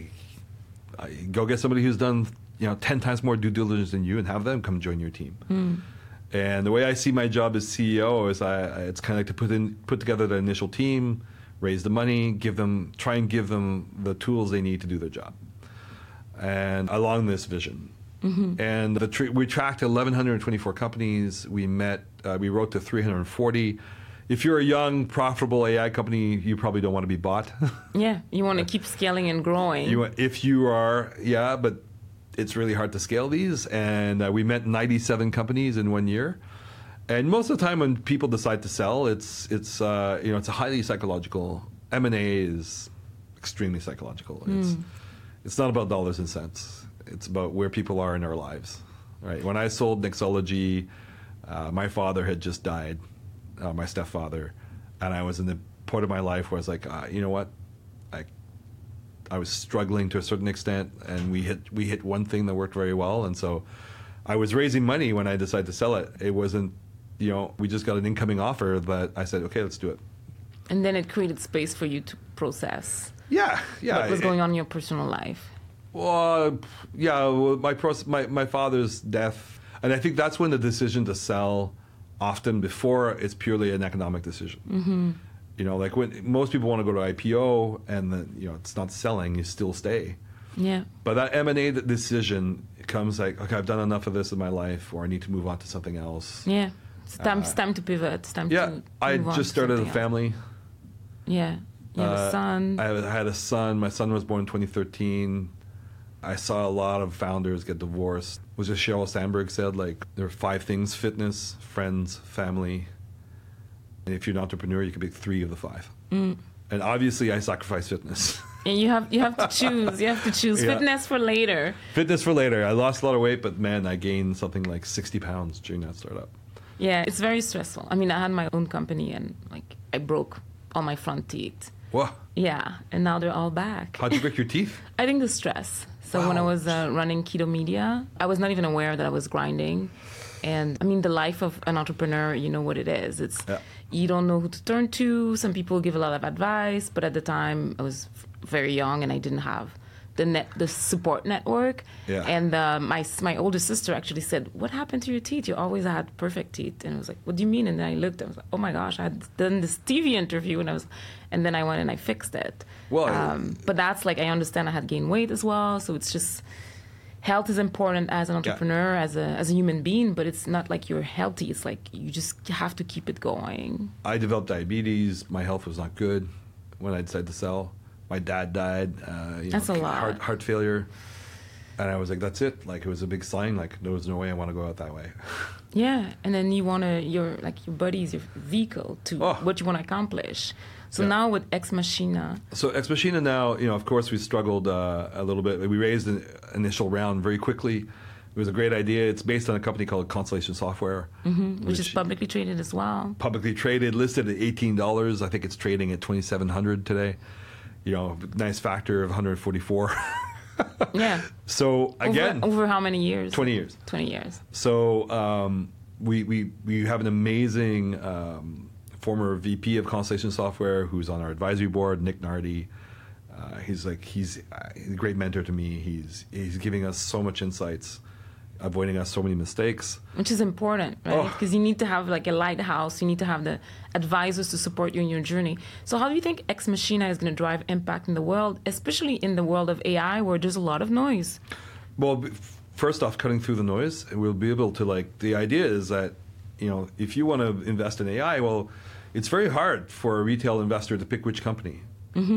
[SPEAKER 1] I- go get somebody who's done, you know, ten times more due diligence than you and have them come join your team. Mm. And the way I see my job as C E O is I, it's kind of like to put in, put together the initial team, raise the money, give them, try and give them the tools they need to do their job, and along this vision. Mm-hmm. And the tr- we tracked eleven twenty-four companies. We met, uh, we wrote to three hundred forty. If you're a young, profitable A I company, you probably don't want to be bought.
[SPEAKER 2] Yeah, you want to keep scaling and growing.
[SPEAKER 1] You, if you are, yeah, but it's really hard to scale these. And uh, we met ninety-seven companies in one year. And most of the time when people decide to sell, it's it's uh, you know it's a highly psychological. M and A is extremely psychological. It's mm. it's not about dollars and cents. It's about where people are in their lives, right? When I sold Nexology, uh, my father had just died, uh, my stepfather, and I was in the point of my life where I was like, uh, you know what, I I was struggling to a certain extent, and we hit we hit one thing that worked very well, and so I was raising money when I decided to sell it. It wasn't, you know, we just got an incoming offer that I said, okay, let's do it.
[SPEAKER 2] And then it created space for you to process.
[SPEAKER 1] Yeah, yeah.
[SPEAKER 2] What was going on in your personal life?
[SPEAKER 1] Well, yeah, well, my, pros- my my father's death, and I think that's when the decision to sell, often before it's purely an economic decision. Mm-hmm. You know, like when most people want to go to I P O, and then you know it's not selling, you still stay.
[SPEAKER 2] Yeah.
[SPEAKER 1] But that M and A decision comes like, okay, I've done enough of this in my life, or I need to move on to something else.
[SPEAKER 2] Yeah, it's time.
[SPEAKER 1] Uh,
[SPEAKER 2] it's time to pivot. It's time
[SPEAKER 1] yeah,
[SPEAKER 2] to.
[SPEAKER 1] I
[SPEAKER 2] move on
[SPEAKER 1] just
[SPEAKER 2] to
[SPEAKER 1] started a
[SPEAKER 2] something else.
[SPEAKER 1] family.
[SPEAKER 2] Yeah, you have
[SPEAKER 1] Uh,
[SPEAKER 2] a son.
[SPEAKER 1] I I had a son. My son was born in twenty thirteen. I saw a lot of founders get divorced. It was just Sheryl Sandberg said, like, there are five things: fitness, friends, family. And if you're an entrepreneur, you can pick three of the five. Mm. And obviously, I sacrificed fitness.
[SPEAKER 2] And you have you have to choose. You have to choose
[SPEAKER 1] Yeah.
[SPEAKER 2] fitness for later.
[SPEAKER 1] Fitness for later. I lost a lot of weight, but man, I gained something like sixty pounds during that startup.
[SPEAKER 2] Yeah, it's very stressful. I mean, I had my own company, and like I broke all my front teeth.
[SPEAKER 1] Whoa.
[SPEAKER 2] Yeah, and now they're all back.
[SPEAKER 1] How'd you break your teeth?
[SPEAKER 2] I think the stress. So
[SPEAKER 1] Wow.
[SPEAKER 2] when I was uh, running Keto Media, I was not even aware that I was grinding. And I mean, the life of an entrepreneur, you know what it is. It's
[SPEAKER 1] Yeah.
[SPEAKER 2] you don't know who to turn to. Some people give a lot of advice, but at the time I was very young and I didn't have the net, the support network.
[SPEAKER 1] Yeah.
[SPEAKER 2] And uh, my my older sister actually said, "What happened to your teeth? You always had perfect teeth." And I was like, "What do you mean?" And then I looked. I was like, "Oh my gosh, I had done this T V interview," and I was, and then I went and I fixed it.
[SPEAKER 1] Well,
[SPEAKER 2] um, but that's like I understand I had gained weight as well, so it's just health is important as an entrepreneur, yeah. as a as a human being. But it's not like you're healthy. It's like you just have to keep it going.
[SPEAKER 1] I developed diabetes. My health was not good when I decided to sell. My dad died. Uh, you
[SPEAKER 2] That's
[SPEAKER 1] know,
[SPEAKER 2] a lot.
[SPEAKER 1] Heart, heart failure. And I was like, that's it. Like, it was a big sign. Like, there was no way I want to go out that way.
[SPEAKER 2] Yeah. And then you want to, your, like, your body is your vehicle to
[SPEAKER 1] oh.
[SPEAKER 2] what you want to accomplish. So
[SPEAKER 1] yeah.
[SPEAKER 2] now with Ex Machina.
[SPEAKER 1] So Ex Machina now, you know, of course, we struggled uh, a little bit. We raised an initial round very quickly. It was a great idea. It's based on a company called Constellation Software.
[SPEAKER 2] Mm-hmm. Which, which is publicly traded as well.
[SPEAKER 1] Publicly traded, listed at eighteen dollars. I think it's trading at twenty-seven hundred dollars today. You know, nice factor of one hundred forty-four.
[SPEAKER 2] Yeah.
[SPEAKER 1] So again,
[SPEAKER 2] over, over how many years?
[SPEAKER 1] Twenty years.
[SPEAKER 2] Twenty years.
[SPEAKER 1] So um, we we we have an amazing um, former V P of Constellation Software who's on our advisory board, Nick Nardi. Uh, he's like he's, uh, he's a great mentor to me. He's he's giving us so much insights, avoiding us so many mistakes.
[SPEAKER 2] Which is important, right? Because oh. you need to have like a lighthouse. You need to have the advisors to support you in your journey. So how do you think Ex Machina is going to drive impact in the world, especially in the world of A I where there's a lot of noise?
[SPEAKER 1] Well, first off, cutting through the noise, we'll be able to like, the idea is that, you know, if you want to invest in A I, well, it's very hard for a retail investor to pick which company.
[SPEAKER 2] Mm-hmm.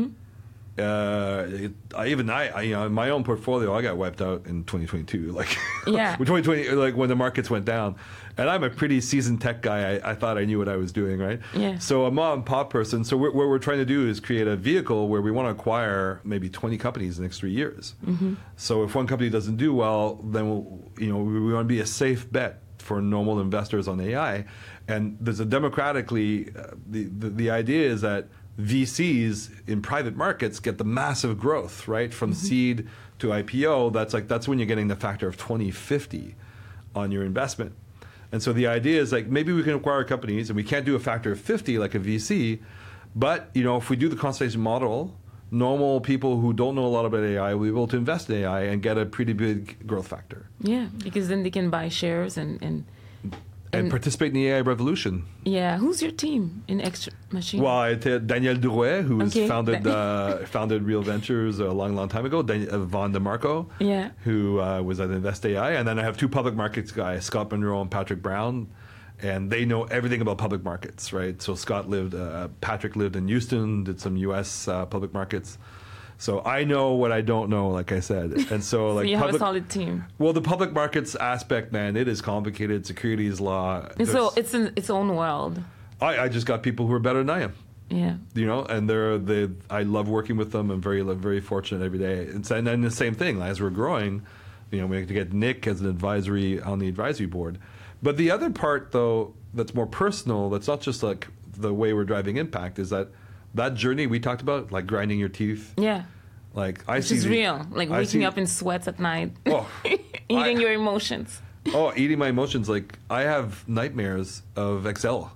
[SPEAKER 1] Uh, it, I, even I, I, you know, in my own portfolio, I got wiped out in twenty twenty-two, like,
[SPEAKER 2] yeah,
[SPEAKER 1] twenty twenty, like when the markets went down. And I'm a pretty seasoned tech guy. I, I thought I knew what I was doing, right?
[SPEAKER 2] Yeah.
[SPEAKER 1] So a mom and pop person. So we're, what we're trying to do is create a vehicle where we want to acquire maybe twenty companies in the next three years.
[SPEAKER 2] Mm-hmm.
[SPEAKER 1] So if one company doesn't do well, then we'll, you know, we, we want to be a safe bet for normal investors on A I. And there's a democratically, uh, the, the the idea is that V Cs in private markets get the massive growth, right? From mm-hmm. seed to I P O, that's like that's when you're getting the factor of twenty fifty on your investment. And so the idea is like maybe we can acquire companies and we can't do a factor of fifty like a V C, but you know, if we do the Constellation model, normal people who don't know a lot about A I will be able to invest in A I and get a pretty big growth factor.
[SPEAKER 2] Yeah, because then they can buy shares and and
[SPEAKER 1] And, and participate in the A I revolution.
[SPEAKER 2] Yeah, who's your team in Ex Machina?
[SPEAKER 1] Well, I had Daniel Drouet, who
[SPEAKER 2] okay.
[SPEAKER 1] founded uh, founded Real Ventures a long, long time ago. Dan- uh, Von DeMarco,
[SPEAKER 2] yeah,
[SPEAKER 1] who uh, was at Invest A I, and then I have two public markets guys, Scott Monroe and Patrick Brown, and they know everything about public markets, right? So Scott lived, uh, Patrick lived in Houston, did some U S uh, public markets. So I know what I don't know, like I said. And so, like,
[SPEAKER 2] so you have
[SPEAKER 1] public,
[SPEAKER 2] a solid team.
[SPEAKER 1] Well, the public markets aspect, man, it is complicated. Securities law.
[SPEAKER 2] So it's in its own world.
[SPEAKER 1] I, I just got people who are better than I am.
[SPEAKER 2] Yeah.
[SPEAKER 1] You know, and they're they. I love working with them. I'm very very fortunate every day. And, so, and then the same thing as we're growing, you know, we have to get Nick as an advisory on the advisory board. But the other part, though, that's more personal. That's not just like the way we're driving impact. Is that that journey we talked about, like grinding your teeth.
[SPEAKER 2] Yeah.
[SPEAKER 1] Like I
[SPEAKER 2] Which
[SPEAKER 1] see
[SPEAKER 2] is
[SPEAKER 1] the,
[SPEAKER 2] real. Like
[SPEAKER 1] I
[SPEAKER 2] waking
[SPEAKER 1] see,
[SPEAKER 2] up in sweats at night.
[SPEAKER 1] Oh,
[SPEAKER 2] eating
[SPEAKER 1] I,
[SPEAKER 2] your emotions.
[SPEAKER 1] Oh, eating my emotions. Like I have nightmares of Excel.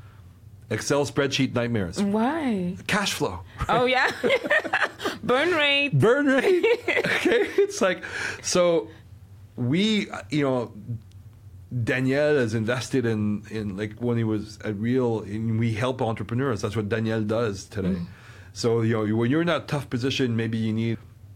[SPEAKER 1] Excel spreadsheet nightmares.
[SPEAKER 2] Why?
[SPEAKER 1] Cash flow. Right?
[SPEAKER 2] Oh yeah. Burn rate.
[SPEAKER 1] Burn rate. Okay. It's like, so we, you know, Daniel has invested in, in like when he was a real, in, we help entrepreneurs. That's what Daniel does today. Mm. So, you know, when you're in that tough position, maybe you need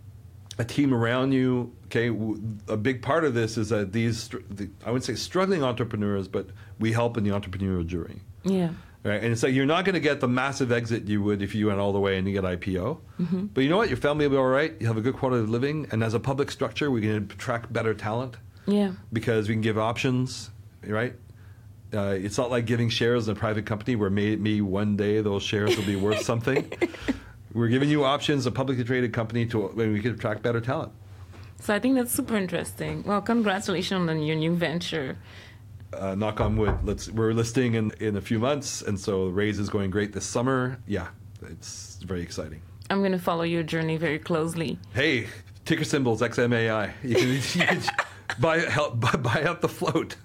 [SPEAKER 1] a team around you. Okay. A big part of this is that these, I wouldn't say struggling entrepreneurs, but we help in the entrepreneurial journey.
[SPEAKER 2] Yeah.
[SPEAKER 1] Right. And it's like, you're not going to get the massive exit you would if you went all the way and you get I P O.
[SPEAKER 2] Mm-hmm.
[SPEAKER 1] But you know what? Your family will be all right. You have a good quality of living. And as a public structure, we can attract better talent.
[SPEAKER 2] Yeah.
[SPEAKER 1] Because we can give options, right? Uh, it's not like giving shares in a private company where maybe one day those shares will be worth something. We're giving you options, a publicly traded company, to when we can attract better talent.
[SPEAKER 2] So I think that's super interesting. Well, congratulations on your new venture.
[SPEAKER 1] Uh, knock on wood. Let's. We're listing in, in a few months, and so Raise is going great this summer. Yeah, it's very exciting.
[SPEAKER 2] I'm going to follow your journey very closely.
[SPEAKER 1] Hey, ticker symbols, X M A I. You can, you can, buy, help, buy, buy up the float.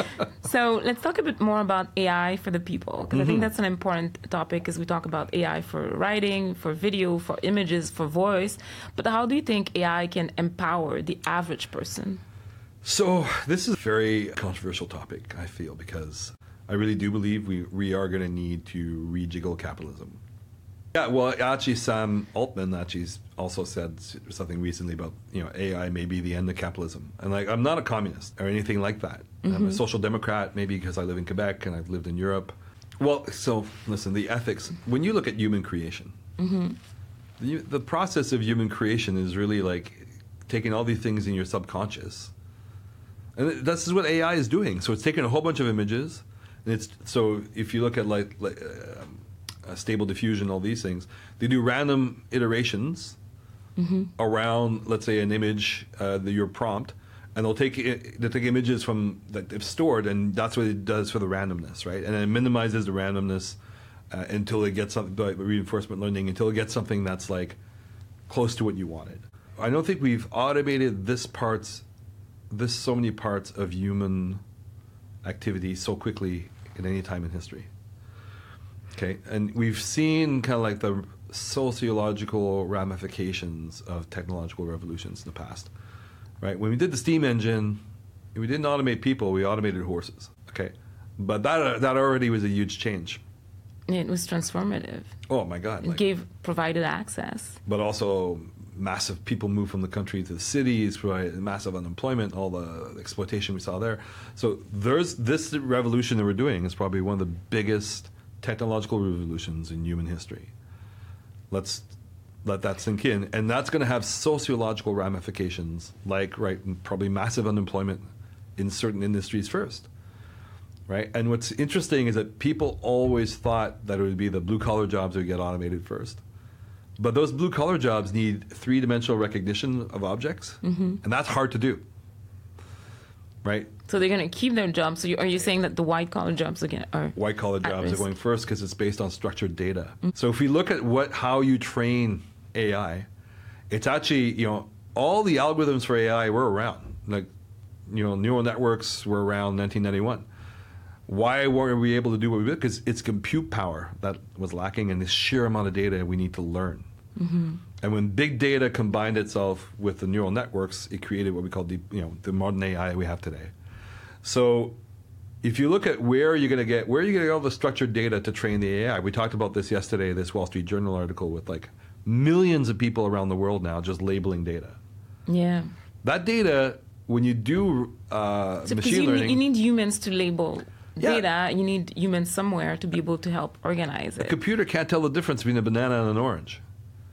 [SPEAKER 2] So let's talk a bit more about A I for the people, because mm-hmm. I think that's an important topic as we talk about A I for writing, for video, for images, for voice. But how do you think A I can empower the average person?
[SPEAKER 1] So this is a very controversial topic, I feel, because I really do believe we, we are going to need to rejiggle capitalism. Yeah, well, actually, Sam Altman actually also said something recently about, you know, A I may be the end of capitalism. And like, I'm not a communist or anything like that. Mm-hmm. I'm a social democrat, maybe because I live in Quebec and I've lived in Europe. Well, so listen, the ethics, when you look at human creation, mm-hmm. the, the process of human creation is really like taking all these things in your subconscious. And this is what A I is doing. So it's taking a whole bunch of images. And it's so if you look at like, like uh, uh, Stable Diffusion, all these things, they do random iterations mm-hmm. around, let's say, an image, uh, the, your prompt, and they'll take they'll take images from that they've stored, and that's what it does for the randomness, right? And then it minimizes the randomness uh, until it gets something, by reinforcement learning, until it gets something that's like close to what you wanted. I don't think we've automated this parts, this so many parts of human activity so quickly at any time in history. Okay, and we've seen kind of like the sociological ramifications of technological revolutions in the past, right? When we did the steam engine, we didn't automate people, we automated horses, okay? But that that already was a huge change.
[SPEAKER 2] It was transformative.
[SPEAKER 1] Oh my God.
[SPEAKER 2] It
[SPEAKER 1] like,
[SPEAKER 2] gave, provided access.
[SPEAKER 1] But also massive people moved from the country to the cities, provided massive unemployment, all the exploitation we saw there. So there's this revolution that we're doing is probably one of the biggest technological revolutions in human history. Let's let that sink in. And that's going to have sociological ramifications, like, right, probably massive unemployment in certain industries first, right? And what's interesting is that people always thought that it would be the blue-collar jobs that would get automated first. But those blue-collar jobs need three-dimensional recognition of objects, mm-hmm. and that's hard to do, right?
[SPEAKER 2] So they're going to keep their jobs. So you, are you saying that the white-collar jobs again are
[SPEAKER 1] white-collar jobs are going first because it's based on structured data. Mm-hmm. So if we look at what how you train A I, it's actually, you know, all the algorithms for A I were around. Like, you know, neural networks were around nineteen ninety-one. Why weren't we able to do what we did? Because it's compute power that was lacking and the sheer amount of data we need to learn. Mm-hmm. And when big data combined itself with the neural networks, it created what we call the, you know, the modern A I we have today. So if you look at where you're going to get, where are you going to get all the structured data to train the A I? We talked about this yesterday, this Wall Street Journal article with like millions of people around the world now just labeling data.
[SPEAKER 2] Yeah.
[SPEAKER 1] That data, when you do uh,
[SPEAKER 2] so
[SPEAKER 1] machine
[SPEAKER 2] you
[SPEAKER 1] learning...
[SPEAKER 2] Need, you need humans to label
[SPEAKER 1] yeah.
[SPEAKER 2] data. You need humans somewhere to be able to help organize it.
[SPEAKER 1] A computer can't tell the difference between a banana and an orange.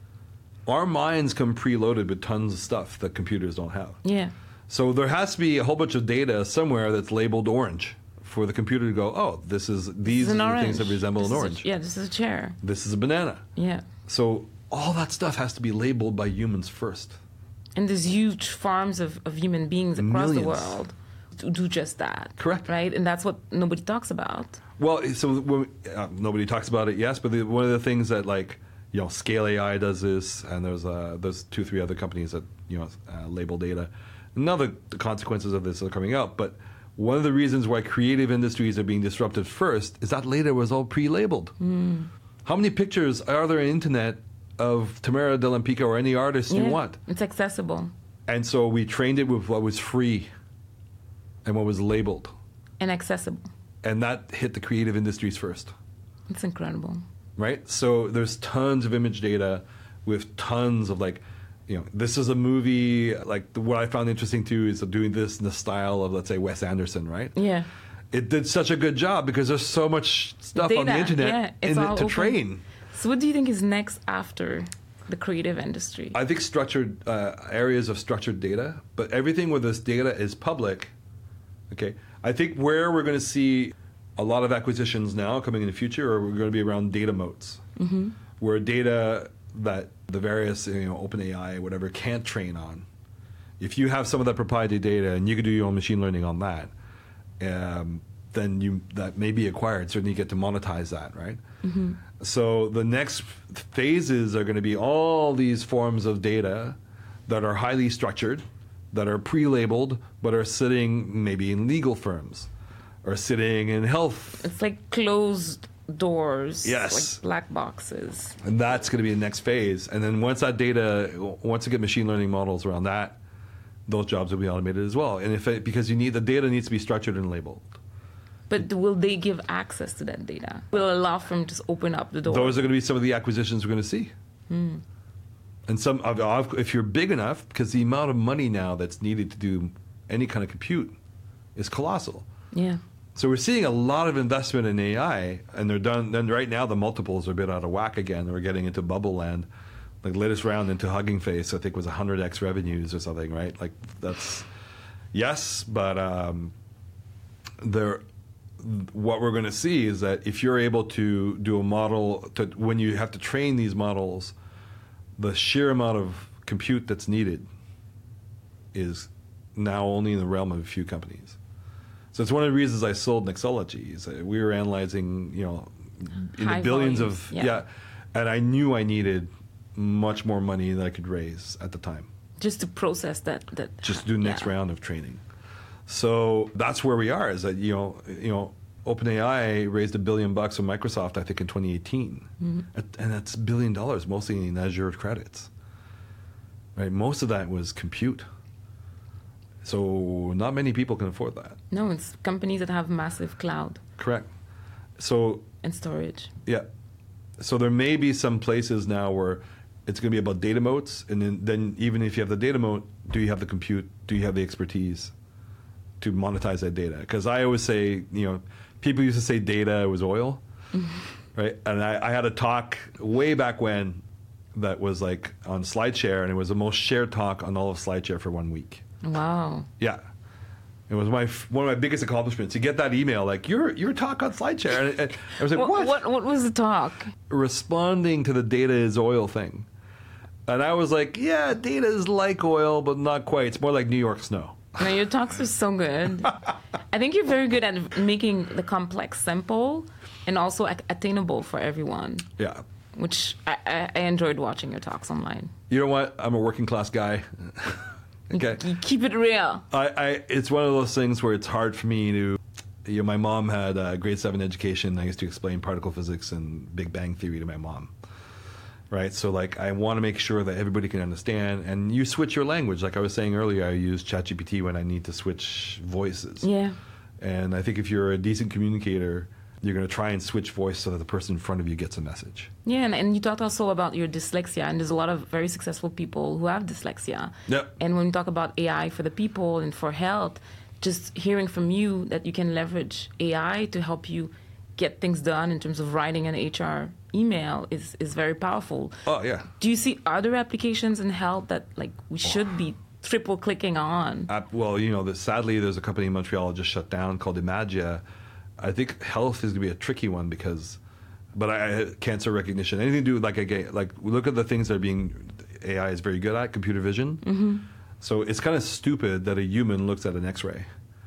[SPEAKER 1] Our minds come preloaded with tons of stuff that computers don't have.
[SPEAKER 2] Yeah.
[SPEAKER 1] So there has to be a whole bunch of data somewhere that's labeled orange for the computer to go, oh, this is these
[SPEAKER 2] this is
[SPEAKER 1] are the
[SPEAKER 2] orange.
[SPEAKER 1] things that resemble
[SPEAKER 2] this
[SPEAKER 1] an orange.
[SPEAKER 2] A, yeah, this is a chair.
[SPEAKER 1] This is a banana.
[SPEAKER 2] Yeah.
[SPEAKER 1] So all that stuff has to be labeled by humans first.
[SPEAKER 2] And there's huge farms of, of human beings across
[SPEAKER 1] Millions.
[SPEAKER 2] the world to do just that.
[SPEAKER 1] Correct.
[SPEAKER 2] Right? And that's what nobody talks about.
[SPEAKER 1] Well, so when, uh, nobody talks about it, yes, but the, one of the things that, like, you know, Scale A I does this, and there's uh, there's two, three other companies that, you know, uh, label data. Now the, the consequences of this are coming out, but one of the reasons why creative industries are being disrupted first is that data was all pre-labeled. Mm. How many pictures are there on the internet of Tamara Delampika or any artist
[SPEAKER 2] yeah,
[SPEAKER 1] you want?
[SPEAKER 2] It's accessible.
[SPEAKER 1] And so we trained it with what was free and what was labeled.
[SPEAKER 2] And accessible.
[SPEAKER 1] And that hit the creative industries first.
[SPEAKER 2] It's incredible.
[SPEAKER 1] Right? So there's tons of image data with tons of, like, you know, this is a movie, like, the, what I found interesting too is doing this in the style of, let's say, Wes Anderson, right?
[SPEAKER 2] Yeah.
[SPEAKER 1] It did such a good job because there's so much stuff
[SPEAKER 2] data,
[SPEAKER 1] on the internet
[SPEAKER 2] yeah, it's
[SPEAKER 1] in
[SPEAKER 2] all
[SPEAKER 1] it to
[SPEAKER 2] open.
[SPEAKER 1] train.
[SPEAKER 2] So what do you think is next after the creative industry?
[SPEAKER 1] I think structured uh, areas of structured data, but everything with this data is public. Okay, I think where we're going to see a lot of acquisitions now coming in the future are we're going to be around data moats, mm-hmm. where data that the various, you know, OpenAI, whatever, can't train on. If you have some of that proprietary data and you could do your own machine learning on that, um, then you that may be acquired. Certainly you get to monetize that, right? Mm-hmm. So the next phases are going to be all these forms of data that are highly structured, that are pre-labeled but are sitting maybe in legal firms or sitting in health.
[SPEAKER 2] It's like closed doors,
[SPEAKER 1] Yes.
[SPEAKER 2] like black boxes.
[SPEAKER 1] And that's going to be the next phase. And then once that data, once you get machine learning models around that, those jobs will be automated as well. And if it, because you need the data needs to be structured and labeled.
[SPEAKER 2] But will they give access to that data? Will a law firm just open up the door?
[SPEAKER 1] Those are going to be some of the acquisitions we're going to see.
[SPEAKER 2] Mm.
[SPEAKER 1] And some, of- of- if you're big enough, because the amount of money now that's needed to do any kind of compute is colossal.
[SPEAKER 2] Yeah.
[SPEAKER 1] So we're seeing a lot of investment in A I, and they're done. Then right now the multiples are a bit out of whack again. We're getting into bubble land. Like latest round into Hugging Face, I think was one hundred x revenues or something, right? Like that's yes, but um, there. What we're going to see is that if you're able to do a model, to, when you have to train these models, the sheer amount of compute that's needed is now only in the realm of a few companies. So it's one of the reasons I sold Nexology. Is that we were analyzing, you know, in
[SPEAKER 2] High
[SPEAKER 1] the billions
[SPEAKER 2] volumes,
[SPEAKER 1] of
[SPEAKER 2] yeah.
[SPEAKER 1] yeah, and I knew I needed much more money than I could raise at the time.
[SPEAKER 2] Just to process that. that
[SPEAKER 1] Just do the next
[SPEAKER 2] yeah.
[SPEAKER 1] round of training. So that's where we are. Is that you know you know OpenAI raised a billion bucks from Microsoft, I think, in twenty eighteen,
[SPEAKER 2] Mm-hmm.
[SPEAKER 1] and that's a billion dollars, mostly in Azure credits. Right, most of that was compute. So not many people can afford that.
[SPEAKER 2] No, it's companies that have massive cloud
[SPEAKER 1] Correct. So
[SPEAKER 2] and storage.
[SPEAKER 1] yeah, so there may be some places now where it's going to be about data moats, and then, then even if you have the data moat, do you have the compute? Do you have the expertise to monetize that data? Because I always say, you know, people used to say data was oil, right? And I, I had a talk way back when that was like on SlideShare, and it was the most shared talk on all of SlideShare for one week.
[SPEAKER 2] Wow.
[SPEAKER 1] Yeah. It was my one of my biggest accomplishments to get that email like your your talk on SlideShare. And, and I was like,
[SPEAKER 2] What,
[SPEAKER 1] what?
[SPEAKER 2] what? What was the talk?
[SPEAKER 1] Responding to the data is oil thing. And I was like, yeah, data is like oil, but not quite. It's more like New York snow.
[SPEAKER 2] No, your talks are so good. I think you're very good at making the complex simple and also at- attainable for everyone,
[SPEAKER 1] Yeah.
[SPEAKER 2] which I, I, I enjoyed watching your talks online.
[SPEAKER 1] You know what? I'm a working class guy. Okay.
[SPEAKER 2] You keep it real.
[SPEAKER 1] I, I it's one of those things where it's hard for me to you know, my mom had a grade seven education. I used to explain particle physics and Big Bang Theory to my mom. Right? So like I want to make sure that everybody can understand, and you switch your language. Like I was saying earlier, I use ChatGPT when I need to switch voices.
[SPEAKER 2] Yeah.
[SPEAKER 1] And I think if you're a decent communicator, you're going to try and switch voice so that the person in front of you gets a message.
[SPEAKER 2] Yeah, and, and you talked also about your dyslexia, and there's a lot of very successful people who have dyslexia.
[SPEAKER 1] Yep.
[SPEAKER 2] And when you talk about A I for the people and for health, just hearing from you that you can leverage A I to help you get things done in terms of writing an H R email is, is very powerful.
[SPEAKER 1] Oh, yeah.
[SPEAKER 2] Do you see other applications in health that like we should be triple clicking on?
[SPEAKER 1] Uh, well, you know, the, sadly, there's a company in Montreal just shut down called Imagia. I think health is going to be a tricky one because, but I, cancer recognition, anything to do with like a like look at the things that are being A I is very good at, computer vision.
[SPEAKER 2] Mm-hmm.
[SPEAKER 1] So it's kind of stupid that a human looks at an X-ray,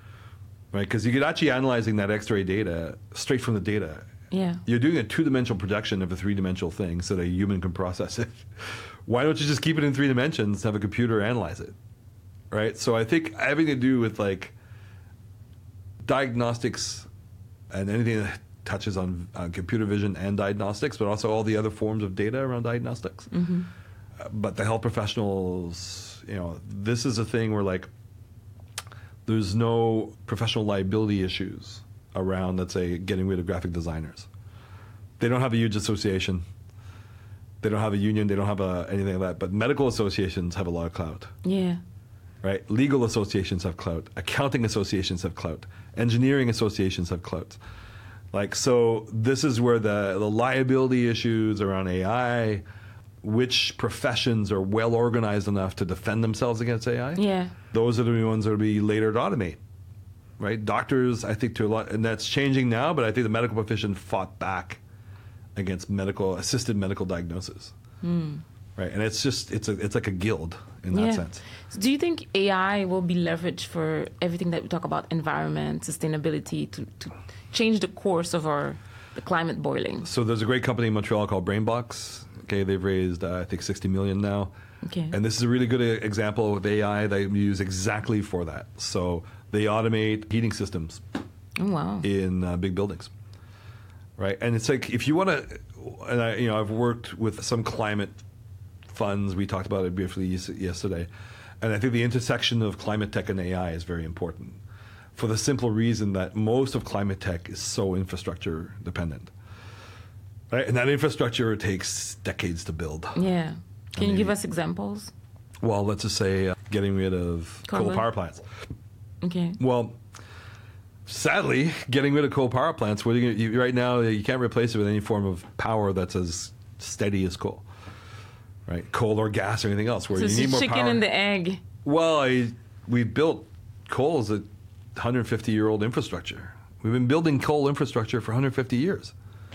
[SPEAKER 1] right? Because you could actually analyzing that X-ray data straight from the data.
[SPEAKER 2] Yeah.
[SPEAKER 1] You're doing a two-dimensional projection of a three-dimensional thing so that a human can process it. Why don't you just keep it in three dimensions, have a computer analyze it, right? So I think everything to do with like diagnostics and anything that touches on uh, computer vision and diagnostics, but also all the other forms of data around diagnostics.
[SPEAKER 2] Mm-hmm.
[SPEAKER 1] Uh, but the health professionals, you know, this is a thing where like there's no professional liability issues around, let's say, getting rid of graphic designers. They don't have a huge association. They don't have a union. They don't have a, anything like that. But medical associations have a lot of clout.
[SPEAKER 2] Yeah.
[SPEAKER 1] Right? Legal associations have clout. Accounting associations have clout. Engineering associations have clout. Like, so this is where the, the liability issues around A I, which professions are well organized enough to defend themselves against A I.
[SPEAKER 2] Yeah.
[SPEAKER 1] Those are the ones that will be later to automate. Right? Doctors, I think to a lot, and that's changing now, but I think the medical profession fought back against medical, assisted medical diagnosis.
[SPEAKER 2] Mm.
[SPEAKER 1] Right? And it's just, it's a, it's like a guild in that
[SPEAKER 2] Yeah.
[SPEAKER 1] sense.
[SPEAKER 2] So do you think A I will be leveraged for everything that we talk about, environment, sustainability, to, to change the course of our the climate boiling?
[SPEAKER 1] So there's a great company in Montreal called Brainbox. Okay, they've raised uh, I think sixty million now.
[SPEAKER 2] Okay.
[SPEAKER 1] And this is a really good uh, example of A I they use exactly for that. So they automate heating systems
[SPEAKER 2] Oh, wow.
[SPEAKER 1] in uh, big buildings, right? And it's like if you want to, and I, you know, I've worked with some climate funds. We talked about it briefly yes- yesterday, and I think the intersection of climate tech and A I is very important, for the simple reason that most of climate tech is so infrastructure dependent, right? And that infrastructure takes decades to build.
[SPEAKER 2] Yeah. Can you
[SPEAKER 1] maybe-
[SPEAKER 2] give us examples?
[SPEAKER 1] Well, let's just say uh, getting rid of coal
[SPEAKER 2] Carbon.
[SPEAKER 1] power plants.
[SPEAKER 2] Okay.
[SPEAKER 1] Well, sadly, getting rid of coal power plants, what are you, you, right now you can't replace it with any form of power that's as steady as coal, right? Coal or gas or anything else. Where
[SPEAKER 2] So
[SPEAKER 1] you
[SPEAKER 2] it's
[SPEAKER 1] need
[SPEAKER 2] the
[SPEAKER 1] more
[SPEAKER 2] chicken
[SPEAKER 1] power.
[SPEAKER 2] and the egg.
[SPEAKER 1] Well, I, we built coal as a one hundred fifty year old infrastructure. We've been building coal infrastructure for one hundred fifty years.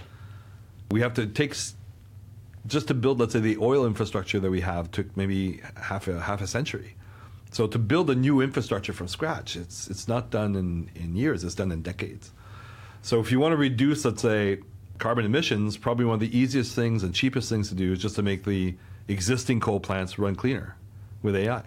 [SPEAKER 1] We have to take s- just to build, let's say, the oil infrastructure that we have took maybe half a half a century. So to build a new infrastructure from scratch, it's it's not done in, in years, it's done in decades. So if you want to reduce, let's say, carbon emissions, probably one of the easiest things and cheapest things to do is just to make the existing coal plants run cleaner with A I.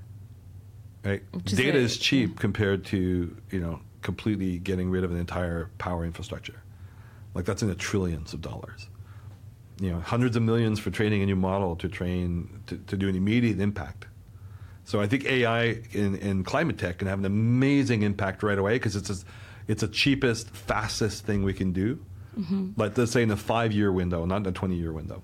[SPEAKER 1] Right?
[SPEAKER 2] Which is
[SPEAKER 1] Data
[SPEAKER 2] very-
[SPEAKER 1] is cheap compared to, you know, completely getting rid of an entire power infrastructure. Like that's in the trillions of dollars. You know, hundreds of millions for training a new model to train to, to do an immediate impact. So I think A I in, in climate tech can have an amazing impact right away because it's a, it's the cheapest, fastest thing we can do. Mm-hmm. Like let's say in a five-year window, not in a twenty-year window.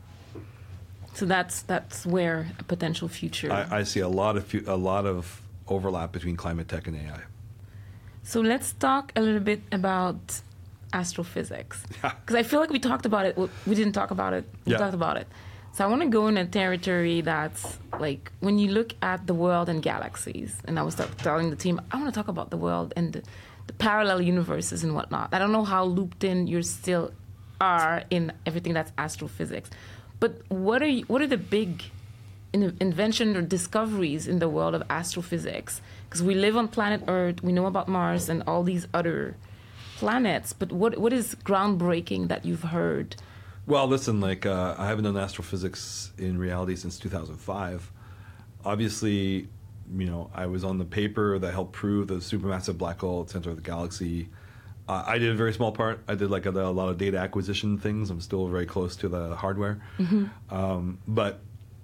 [SPEAKER 2] So that's that's where a potential future.
[SPEAKER 1] I, I see a lot of fu- a lot of overlap between climate tech and A I.
[SPEAKER 2] So let's talk a little bit about astrophysics. Because I feel like we talked about it. Well, we didn't talk about it. We
[SPEAKER 1] Yeah.
[SPEAKER 2] talked about it. So I want to go in a territory that's like when you look at the world and galaxies. And I was t- telling the team, I want to talk about the world and the, the parallel universes and whatnot. I don't know how looped in you still are in everything that's astrophysics. But what are you, what are the big in- invention or discoveries in the world of astrophysics? Because we live on planet Earth, we know about Mars and all these other planets, but what what is groundbreaking that you've heard?
[SPEAKER 1] Well, listen, like uh, I haven't done astrophysics in reality since two thousand five. Obviously, you know, I was on the paper that helped prove the supermassive black hole at the center of the galaxy. Uh, I did a very small part. I did like a, a lot of data acquisition things. I'm still very close to the hardware. Mm-hmm. Um, but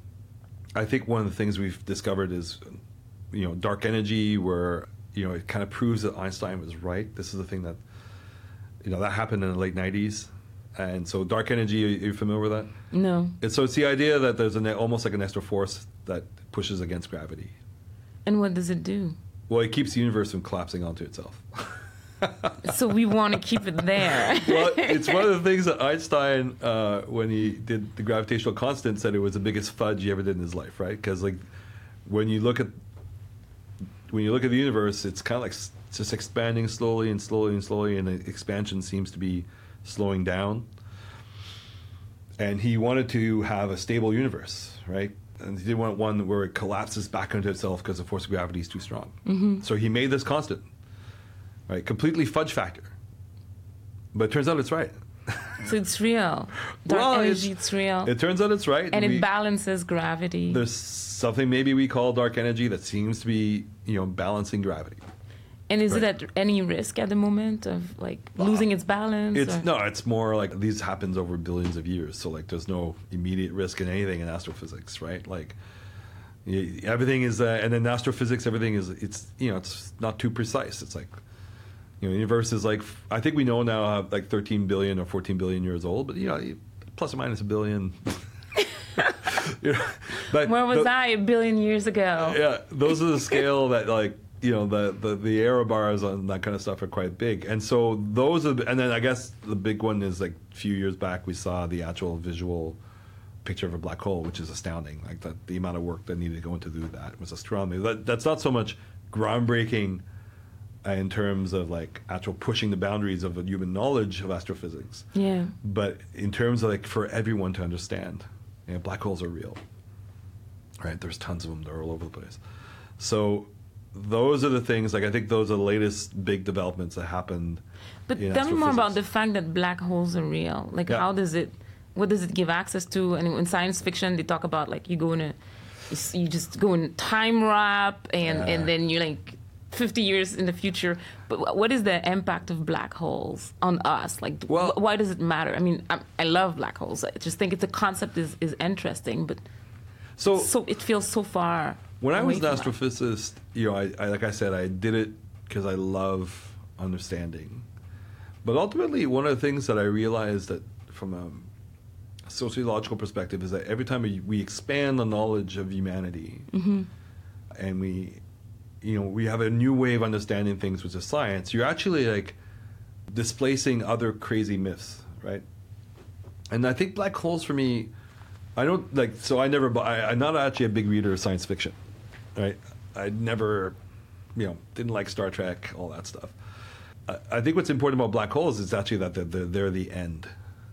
[SPEAKER 1] I think one of the things we've discovered is, you know, dark energy, where, you know, it kind of proves that Einstein was right. This is the thing that, you know, that happened in the late nineties. And so dark energy, are you familiar with that?
[SPEAKER 2] No.
[SPEAKER 1] And so it's the idea that there's an, almost like an extra force that pushes against gravity.
[SPEAKER 2] And what does it do?
[SPEAKER 1] Well, it keeps the universe from collapsing onto itself.
[SPEAKER 2] So we want to keep it there.
[SPEAKER 1] Well, it's one of the things that Einstein, uh, when he did the gravitational constant, said it was the biggest fudge he ever did in his life, right? Because like when you look at when you look at the universe, it's kind of like s- just expanding slowly and slowly and slowly, and the expansion seems to be slowing down. And he wanted to have a stable universe, right? And he didn't want one where it collapses back into itself because the force of gravity is too strong. Mm-hmm. So he made this constant, right? Completely fudge factor. But it turns out it's right.
[SPEAKER 2] So it's real. Dark
[SPEAKER 1] Well,
[SPEAKER 2] energy,
[SPEAKER 1] it's-
[SPEAKER 2] it's real.
[SPEAKER 1] It turns out it's right.
[SPEAKER 2] and
[SPEAKER 1] We-
[SPEAKER 2] it balances gravity.
[SPEAKER 1] There's something maybe we call dark energy that seems to be, you know, balancing gravity.
[SPEAKER 2] And is
[SPEAKER 1] right.
[SPEAKER 2] it at any risk at the moment of like losing its balance?
[SPEAKER 1] It's
[SPEAKER 2] or-
[SPEAKER 1] no, it's more like these happens over billions of years. So like, there's no immediate risk in anything in astrophysics, right? Like, y- everything is, uh, and in astrophysics, everything is, it's, you know, it's not too precise. It's like, you know, the universe is like, I think we know now uh, like thirteen billion or fourteen billion years old, but you know, you- plus or minus a billion. You know, but
[SPEAKER 2] Where was
[SPEAKER 1] the-
[SPEAKER 2] I a billion years ago?
[SPEAKER 1] Yeah, those are the scale that like, you know, the, the, the error bars on that kind of stuff are quite big. And so those are, the, and then I guess the big one is like a few years back we saw the actual visual picture of a black hole, which is astounding. Like that, the amount of work that needed to go into do that was astronomy. That, that's not so much groundbreaking uh, in terms of like actual pushing the boundaries of human knowledge of astrophysics,
[SPEAKER 2] Yeah.
[SPEAKER 1] but in terms of like for everyone to understand, you know, black holes are real, right? There's tons of them. They're all over the place. So those are the things, like I think those are the latest big developments that happened.
[SPEAKER 2] But
[SPEAKER 1] in
[SPEAKER 2] tell me more about the
[SPEAKER 1] astrophysics.
[SPEAKER 2] fact that black holes are real. Like,
[SPEAKER 1] Yeah.
[SPEAKER 2] how does it, what does it give access to? And in science fiction, they talk about like you go in a It's- you just go in time warp, and
[SPEAKER 1] Yeah.
[SPEAKER 2] and then you're like fifty years in the future. But wh- what is the impact of black holes on us? Like,
[SPEAKER 1] Well-
[SPEAKER 2] wh- why does it matter? I mean, I, I love black holes. I just think it's a concept is, is interesting, but
[SPEAKER 1] So,
[SPEAKER 2] so it feels so far.
[SPEAKER 1] when I
[SPEAKER 2] away
[SPEAKER 1] was an
[SPEAKER 2] from us.
[SPEAKER 1] astrophysicist, you know, I, I like I said, I did it because I love understanding. But ultimately, one of the things that I realized that from a sociological perspective is that every time we, we expand the knowledge of humanity,
[SPEAKER 2] Mm-hmm.
[SPEAKER 1] and we, you know, we have a new way of understanding things, which is science, you're actually like displacing other crazy myths, right? And I think black holes for me, I don't like, so I never, bu- I, I'm not actually a big reader of science fiction, right? I never, you know, didn't like Star Trek, all that stuff. I, I think what's important about black holes is actually that they're, they're, they're the end.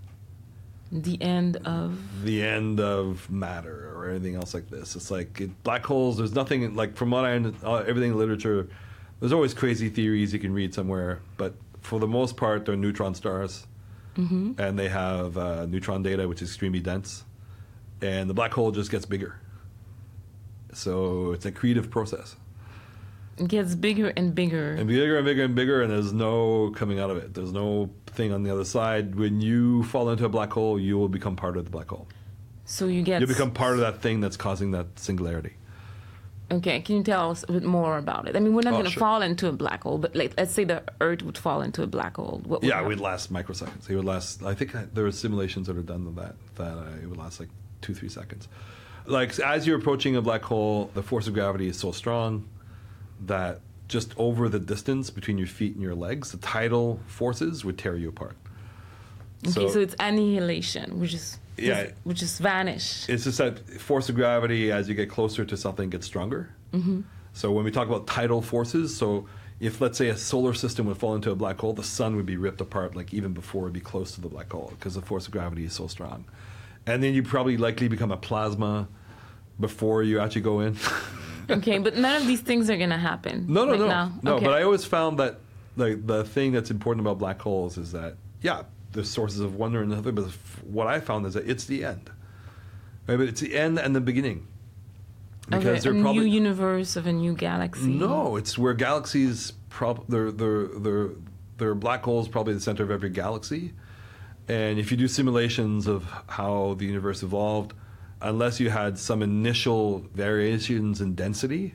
[SPEAKER 2] The end of
[SPEAKER 1] The end of matter or anything else like this. It's like it, black holes, there's nothing, like from what I understand, uh, everything in literature, there's always crazy theories you can read somewhere, but for the most part, they're neutron stars.
[SPEAKER 2] Mm-hmm.
[SPEAKER 1] And they have uh, neutron data, which is extremely dense. And the black hole just gets bigger. So it's a creative process.
[SPEAKER 2] it gets bigger and bigger.
[SPEAKER 1] And bigger and bigger and bigger, and there's no coming out of it. There's no thing on the other side. When you fall into a black hole, you will become part of the black hole.
[SPEAKER 2] So you get
[SPEAKER 1] You become part of that thing that's causing that singularity.
[SPEAKER 2] Okay, can you tell us a bit more about it? I mean, we're not
[SPEAKER 1] Oh,
[SPEAKER 2] going to
[SPEAKER 1] sure.
[SPEAKER 2] fall into a black hole, but like, let's say the Earth would fall into a black hole. What would
[SPEAKER 1] Yeah, it
[SPEAKER 2] happen?
[SPEAKER 1] would last microseconds. It would last. I think I, there are simulations that are done of that. That uh, it would last like two, three seconds. Like as you're approaching a black hole, the force of gravity is so strong that just over the distance between your feet and your legs, the tidal forces would tear you apart.
[SPEAKER 2] Okay, so, it's annihilation, which is
[SPEAKER 1] Yeah.
[SPEAKER 2] which is vanish.
[SPEAKER 1] It's just that force of gravity, as you get closer to something, gets stronger. Mm-hmm. So when we talk about tidal forces, so if let's say a solar system would fall into a black hole, the sun would be ripped apart like even before it'd be close to the black hole because the force of gravity is so strong. And then you probably likely become a plasma before you actually go in.
[SPEAKER 2] Okay, but none of these things are going to happen.
[SPEAKER 1] No, no,
[SPEAKER 2] right
[SPEAKER 1] no,
[SPEAKER 2] now.
[SPEAKER 1] no.
[SPEAKER 2] Okay.
[SPEAKER 1] But I always found that like the thing that's important about black holes is that yeah, there's sources of wonder and other, but f- what I found is that it's the end. Right, but it's the end and the beginning.
[SPEAKER 2] okay, a
[SPEAKER 1] they're
[SPEAKER 2] new
[SPEAKER 1] probably
[SPEAKER 2] universe of a new galaxy.
[SPEAKER 1] no, it's where galaxies prob they're they're they're they're black holes probably the center of every galaxy. And if you do simulations of how the universe evolved, unless you had some initial variations in density,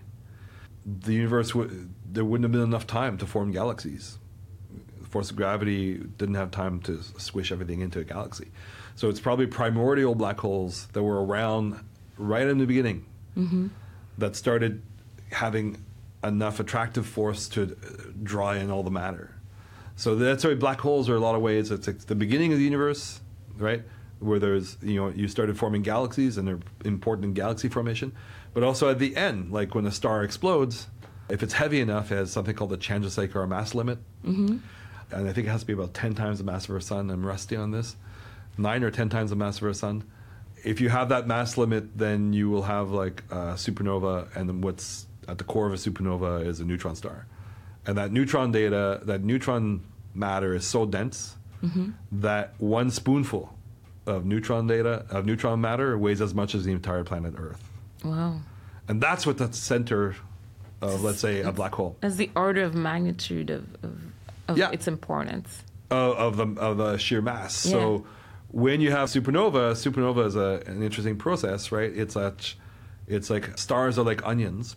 [SPEAKER 1] the universe w- there wouldn't have been enough time to form galaxies. The force of gravity didn't have time to squish everything into a galaxy. So it's probably primordial black holes that were around right in the beginning
[SPEAKER 2] Mm-hmm.
[SPEAKER 1] that started having enough attractive force to uh, draw in all the matter. So that's why black holes are a lot of ways. It's like the beginning of the universe, right? Where there's, you know, you started forming galaxies and they're important in galaxy formation. But also at the end, like when a star explodes, if it's heavy enough, it has something called the Chandrasekhar mass limit.
[SPEAKER 2] Mm-hmm.
[SPEAKER 1] And I think it has to be about ten times the mass of our sun. I'm rusty on this. Nine or ten times the mass of our sun. If you have that mass limit, then you will have like a supernova, and then what's at the core of a supernova is a neutron star. And that neutron data, that neutron matter is so dense
[SPEAKER 2] Mm-hmm.
[SPEAKER 1] that one spoonful of neutron data, of neutron matter, weighs as much as the entire planet Earth.
[SPEAKER 2] Wow.
[SPEAKER 1] And that's what the center of, let's say, a black hole.
[SPEAKER 2] That's the order of magnitude of, of, of
[SPEAKER 1] Yeah.
[SPEAKER 2] its importance.
[SPEAKER 1] Of, of the of the sheer mass.
[SPEAKER 2] Yeah.
[SPEAKER 1] So when you have supernova, supernova is a, an interesting process, right? It's such, it's like stars are like onions,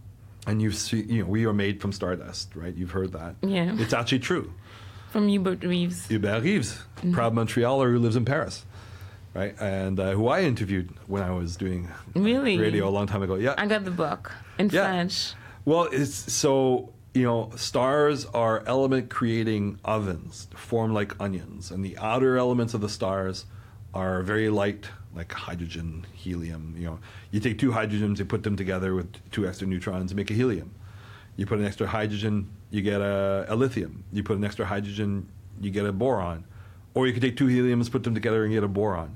[SPEAKER 1] and you see, you know, we are made from stardust, right? You've heard that.
[SPEAKER 2] Yeah.
[SPEAKER 1] It's actually true.
[SPEAKER 2] From Hubert Reeves.
[SPEAKER 1] Hubert Reeves,
[SPEAKER 2] Mm-hmm.
[SPEAKER 1] proud Montrealer who lives in Paris, right? And uh, who I interviewed when I was doing
[SPEAKER 2] Really?
[SPEAKER 1] radio a long time ago. Yeah.
[SPEAKER 2] I got the book in
[SPEAKER 1] Yeah.
[SPEAKER 2] French.
[SPEAKER 1] Well, it's so, you know, stars are element creating ovens, form like onions, and the outer elements of the stars are very light, like hydrogen, helium. You know, you take two hydrogens, you put them together with two extra neutrons, you make a helium. You put an extra hydrogen, you get a, a lithium. You put an extra hydrogen, you get a boron. Or you could take two heliums, put them together, and get a boron.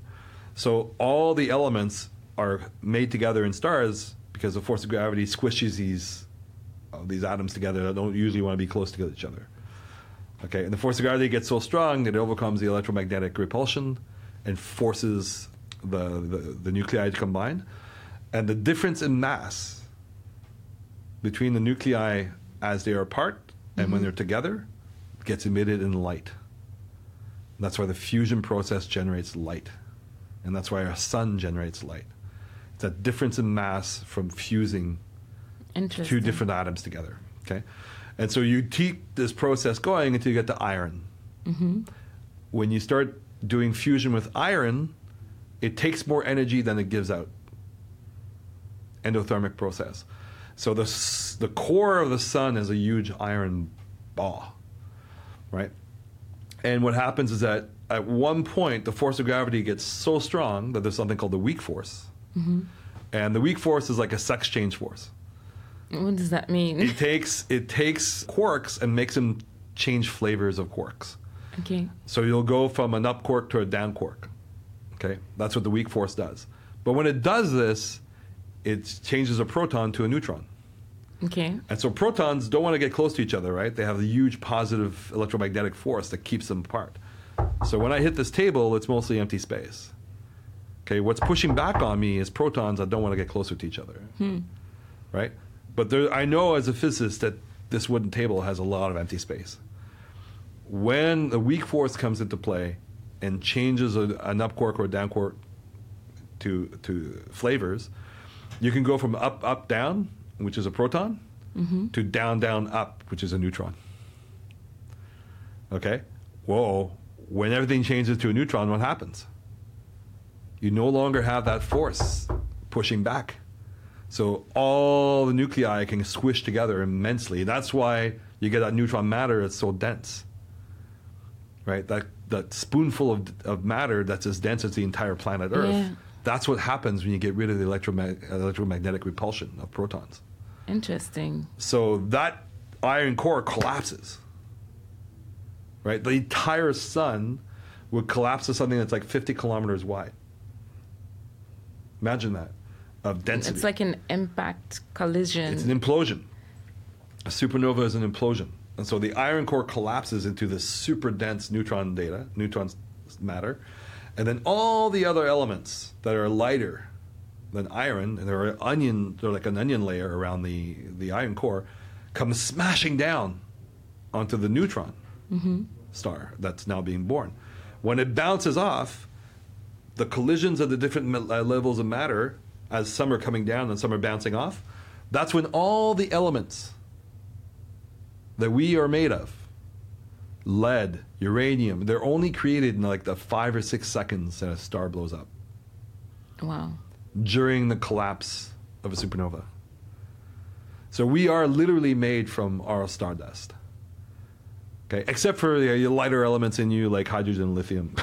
[SPEAKER 1] So all the elements are made together in stars because the force of gravity squishes these uh, these atoms together that don't usually want to be close to each other. Okay, and the force of gravity gets so strong that it overcomes the electromagnetic repulsion and forces the, the, the nuclei to combine. And the difference in mass between the nuclei as they are apart and mm-hmm. when they're together gets emitted in light. That's why the fusion process generates light. And that's why our sun generates light. It's a difference in mass from fusing two different atoms together. Okay, and so you keep this process going until you get to iron. Mm-hmm. When you start doing fusion with iron, it takes more energy than it gives out. Endothermic process. So the the core of the sun is a huge iron ball, right? And what happens is that at one point, the force of gravity gets so strong that there's something called the weak force. Mm-hmm. And the weak force is like a sex change force.
[SPEAKER 2] What does that mean?
[SPEAKER 1] It takes it takes quarks and makes them change flavors of quarks.
[SPEAKER 2] Okay.
[SPEAKER 1] So you'll go from an up quark to a down quark. Okay? That's what the weak force does. But when it does this, it changes a proton to a neutron.
[SPEAKER 2] Okay.
[SPEAKER 1] And so protons don't want to get close to each other, right? They have a huge positive electromagnetic force that keeps them apart. So when I hit this table, it's mostly empty space. Okay, what's pushing back on me is protons that don't want to get closer to each other, hmm. right? But there, I know as a physicist that this wooden table has a lot of empty space. When the weak force comes into play and changes a, an up quark or a down quark to, to flavors, you can go from up, up, down, which is a proton, mm-hmm. to down, down, up, which is a neutron. Okay? Whoa. When everything changes to a neutron, what happens? You no longer have that force pushing back. So all the nuclei can squish together immensely. That's why you get that neutron matter that's so dense. Right? That that spoonful of, of matter that's as dense as the entire planet Earth. Yeah. That's what happens when you get rid of the electromag- electromagnetic repulsion of protons.
[SPEAKER 2] Interesting.
[SPEAKER 1] So that iron core collapses. Right? The entire sun would collapse to something that's like fifty kilometers wide. Imagine that, of density.
[SPEAKER 2] It's like an impact collision.
[SPEAKER 1] It's an implosion. A supernova is an implosion. And so the iron core collapses into this super dense neutron data, neutron matter, and then all the other elements that are lighter than iron, and they're onion, they're like an onion layer around the, the iron core, come smashing down onto the neutron mm-hmm. star that's now being born. When it bounces off, the collisions of the different levels of matter, as some are coming down and some are bouncing off, that's when all the elements that we are made of, lead, uranium, they're only created in like the five or six seconds that a star blows up.
[SPEAKER 2] Wow.
[SPEAKER 1] During the collapse of a supernova. So we are literally made from our stardust. Okay, except for the lighter elements in you like hydrogen and lithium.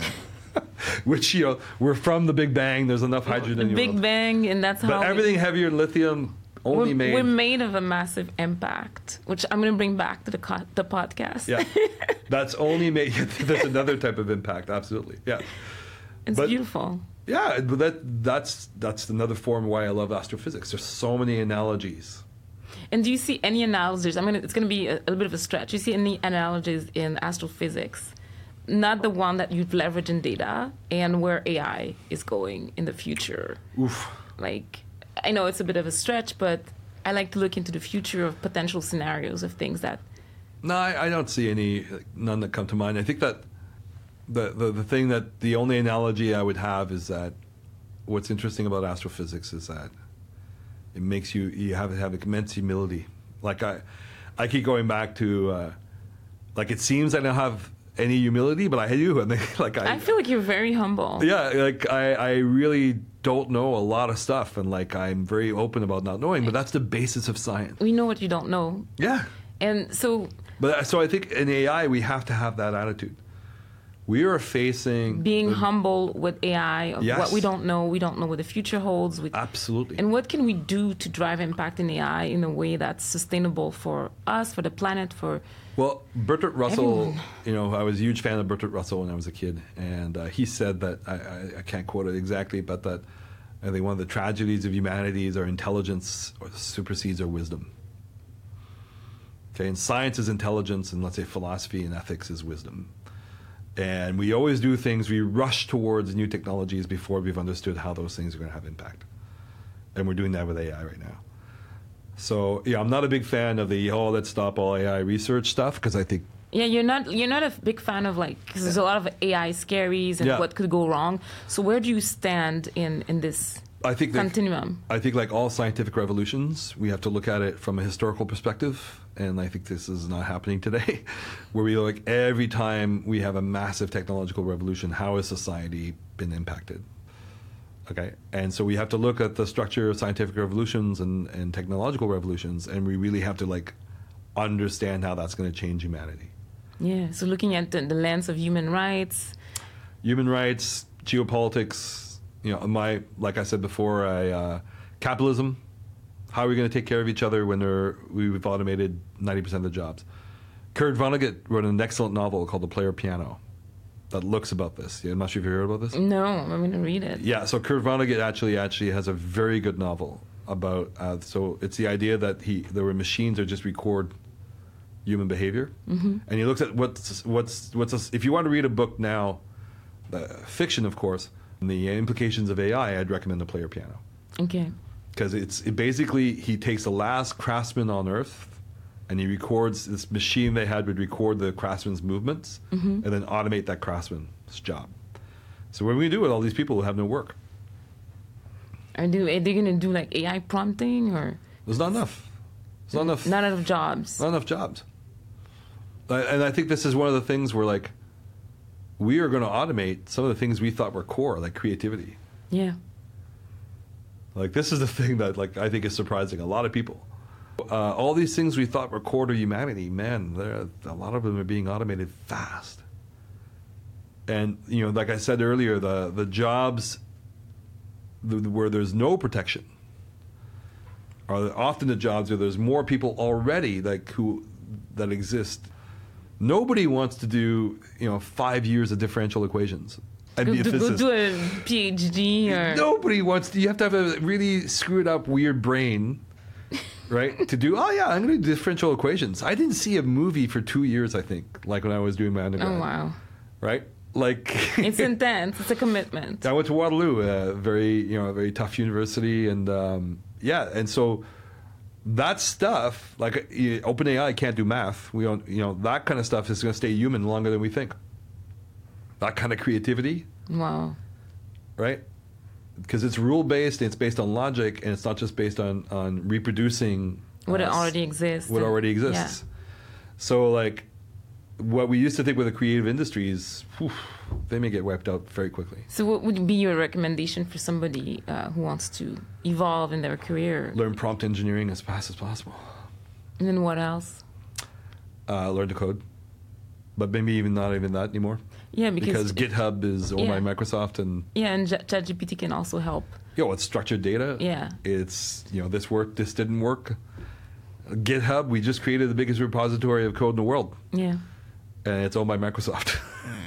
[SPEAKER 1] Which, you know, we're from the Big Bang. There's enough hydrogen in you.
[SPEAKER 2] Big Bang, and that's how.
[SPEAKER 1] But everything we, heavier than lithium only
[SPEAKER 2] we're,
[SPEAKER 1] made.
[SPEAKER 2] We're made of a massive impact, which I'm going to bring back to the co- the podcast.
[SPEAKER 1] Yeah, that's only made. That's another type of impact. Absolutely, yeah.
[SPEAKER 2] It's
[SPEAKER 1] but,
[SPEAKER 2] beautiful.
[SPEAKER 1] Yeah, but that that's that's another form why I love astrophysics. There's so many analogies.
[SPEAKER 2] And do you see any analogies? I mean, it's going to be a, a bit of a stretch. Do you see any analogies in astrophysics? Not the one that you'd leverage in data, and where A I is going in the future.
[SPEAKER 1] Oof.
[SPEAKER 2] Like, I know it's a bit of a stretch, but I like to look into the future of potential scenarios of things that...
[SPEAKER 1] No, I, I don't see any, none that come to mind. I think that the, the, the thing that, the only analogy I would have is that what's interesting about astrophysics is that it makes you, you have, have immense humility. Like, I, I keep going back to, uh, like, it seems I don't have any humility, but I do. And they, like I,
[SPEAKER 2] I feel like you're very humble.
[SPEAKER 1] Yeah, like I, I really don't know a lot of stuff, and like I'm very open about not knowing. But that's the basis of science.
[SPEAKER 2] We know what you don't know.
[SPEAKER 1] Yeah.
[SPEAKER 2] And so.
[SPEAKER 1] But so I think in A I we have to have that attitude. We are facing
[SPEAKER 2] being
[SPEAKER 1] the,
[SPEAKER 2] humble with A I of
[SPEAKER 1] yes.
[SPEAKER 2] what we don't know. We don't know what the future holds. We,
[SPEAKER 1] Absolutely.
[SPEAKER 2] And what can we do to drive impact in A I in a way that's sustainable for us, for the planet, for.
[SPEAKER 1] Well, Bertrand Russell,
[SPEAKER 2] everyone.
[SPEAKER 1] you know, I was a huge fan of Bertrand Russell when I was a kid, and uh, he said that, I, I, I can't quote it exactly, but that I think one of the tragedies of humanity is our intelligence or supersedes our wisdom. Okay, and science is intelligence, and let's say philosophy and ethics is wisdom. And we always do things, we rush towards new technologies before we've understood how those things are going to have impact. And we're doing that with A I right now. So, yeah, I'm not a big fan of the, oh, let's stop all A I research stuff, because I think...
[SPEAKER 2] Yeah, you're not you're not a big fan of, like, because there's a lot of A I scaries and
[SPEAKER 1] Yeah.
[SPEAKER 2] what could go wrong. So where do you stand in, in this
[SPEAKER 1] I think that,
[SPEAKER 2] continuum?
[SPEAKER 1] I think, like all scientific revolutions, we have to look at it from a historical perspective, and I think this is not happening today, where we look every time we have a massive technological revolution, how has society been impacted? Okay, and so we have to look at the structure of scientific revolutions and, and technological revolutions, and we really have to, like, understand how that's going to change humanity.
[SPEAKER 2] Yeah, so looking at the, the lens of human rights.
[SPEAKER 1] Human rights, geopolitics, you know, my, like I said before, I, uh, capitalism, how are we going to take care of each other when they're, we've automated ninety percent of the jobs? Kurt Vonnegut wrote an excellent novel called The Player Piano that looks about this. I'm not sure if you heard about this.
[SPEAKER 2] No, I'm going to read it.
[SPEAKER 1] Yeah, so Kurt Vonnegut actually actually has a very good novel about, uh, so it's the idea that he there were machines that just record human behavior, mm-hmm. and he looks at what's what's what's a, if you want to read a book now, uh, fiction of course, and the implications of A I, I'd recommend The Player Piano.
[SPEAKER 2] Okay.
[SPEAKER 1] Because it's it basically he takes the last craftsman on Earth, and he records, this machine they had would record the craftsman's movements, mm-hmm. and then automate that craftsman's job. So what are we going to do with all these people who have no work?
[SPEAKER 2] Are they, are they going to do like A I prompting, or?
[SPEAKER 1] There's not enough. There's not enough.
[SPEAKER 2] Not enough jobs.
[SPEAKER 1] Not enough jobs. And I think this is one of the things where, like, we are going to automate some of the things we thought were core, like creativity.
[SPEAKER 2] Yeah.
[SPEAKER 1] Like, this is the thing that, like, I think is surprising a lot of people. Uh, all these things we thought were core to humanity, man, a lot of them are being automated fast. And, you know, like I said earlier, the, the jobs the, where there's no protection are often the jobs where there's more people already, like, who that exist. Nobody wants to do, you know, five years of differential equations. And
[SPEAKER 2] Go,
[SPEAKER 1] be a
[SPEAKER 2] do, go
[SPEAKER 1] physicist.
[SPEAKER 2] do a PhD or...
[SPEAKER 1] Nobody wants to. You have to have a really screwed up, weird brain, right? To do, oh yeah, I'm going to do differential equations. I didn't see a movie for two years, I think, like when I was doing my undergrad.
[SPEAKER 2] Oh, wow.
[SPEAKER 1] Right? Like...
[SPEAKER 2] It's intense. It's a commitment.
[SPEAKER 1] I went to Waterloo, a very, you know, a very tough university. And um, yeah, and so that stuff, like uh, OpenAI can't do math. We don't, you know, that kind of stuff is going to stay human longer than we think. That kind of creativity.
[SPEAKER 2] Wow.
[SPEAKER 1] Right? Because it's rule-based, it's based on logic, and it's not just based on, on reproducing...
[SPEAKER 2] What
[SPEAKER 1] uh,
[SPEAKER 2] it already exists.
[SPEAKER 1] What
[SPEAKER 2] and,
[SPEAKER 1] already exists.
[SPEAKER 2] Yeah.
[SPEAKER 1] So, like, what we used to think with the creative industries, whew, they may get wiped out very quickly.
[SPEAKER 2] So what would be your recommendation for somebody uh, who wants to evolve in their career?
[SPEAKER 1] Learn prompt engineering as fast as possible.
[SPEAKER 2] And then what else?
[SPEAKER 1] Uh, learn to code. But maybe even not even that anymore.
[SPEAKER 2] Yeah, because,
[SPEAKER 1] because GitHub is owned
[SPEAKER 2] yeah.
[SPEAKER 1] by Microsoft, and
[SPEAKER 2] yeah, and ChatGPT can also help.
[SPEAKER 1] you know, it's structured data.
[SPEAKER 2] Yeah,
[SPEAKER 1] it's you know this worked, this didn't work. GitHub, we just created the biggest repository of code in the world.
[SPEAKER 2] Yeah,
[SPEAKER 1] and it's owned by Microsoft.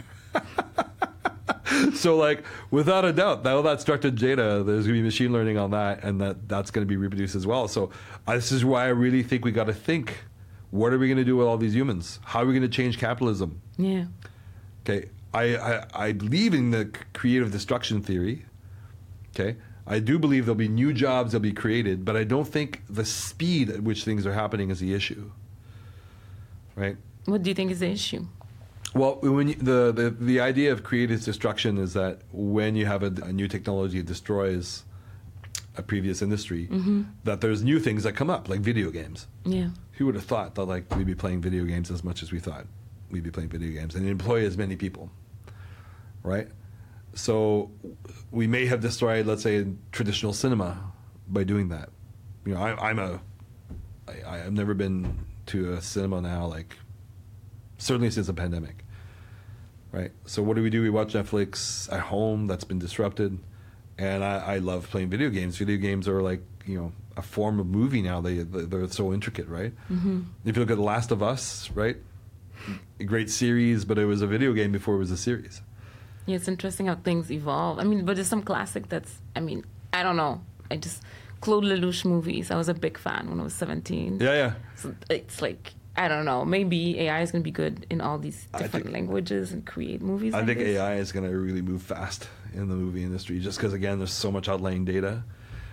[SPEAKER 1] So, like, without a doubt, all that structured data, there's going to be machine learning on that, and that that's going to be reproduced as well. So, uh, this is why I really think we got to think: what are we going to do with all these humans? How are we going to change capitalism?
[SPEAKER 2] Yeah.
[SPEAKER 1] Okay, I, I, I believe in the creative destruction theory. Okay, I do believe there'll be new jobs that'll be created, but I don't think the speed at which things are happening is the issue. Right?
[SPEAKER 2] What do you think is the issue?
[SPEAKER 1] Well, when you, the, the the idea of creative destruction is that when you have a, a new technology that destroys a previous industry, mm-hmm. that there's new things that come up, like video games.
[SPEAKER 2] Yeah.
[SPEAKER 1] Who would have thought that, like, we'd be playing video games as much as we thought we'd be playing video games and employ as many people, right? So we may have destroyed, let's say, traditional cinema by doing that. You know, I, I'm a, I, I've never been to a cinema now, like, certainly since the pandemic, right? So what do we do? We watch Netflix at home. That's been disrupted, and I, I love playing video games. Video games are like, you know, a form of movie now. They they're so intricate, right? Mm-hmm. If you look at The Last of Us, right? A great series, but it was a video game before it was a series.
[SPEAKER 2] Yeah, it's interesting how things evolve. I mean, but there's some classic that's, I mean, I don't know. I just, Claude Lelouch movies, I was a big fan when I was seventeen.
[SPEAKER 1] Yeah, yeah.
[SPEAKER 2] So it's like, I don't know, maybe A I is going to be good in all these different
[SPEAKER 1] think,
[SPEAKER 2] languages and create movies
[SPEAKER 1] I
[SPEAKER 2] like
[SPEAKER 1] think
[SPEAKER 2] this.
[SPEAKER 1] A I is going to really move fast in the movie industry just because, again, there's so much outlying data.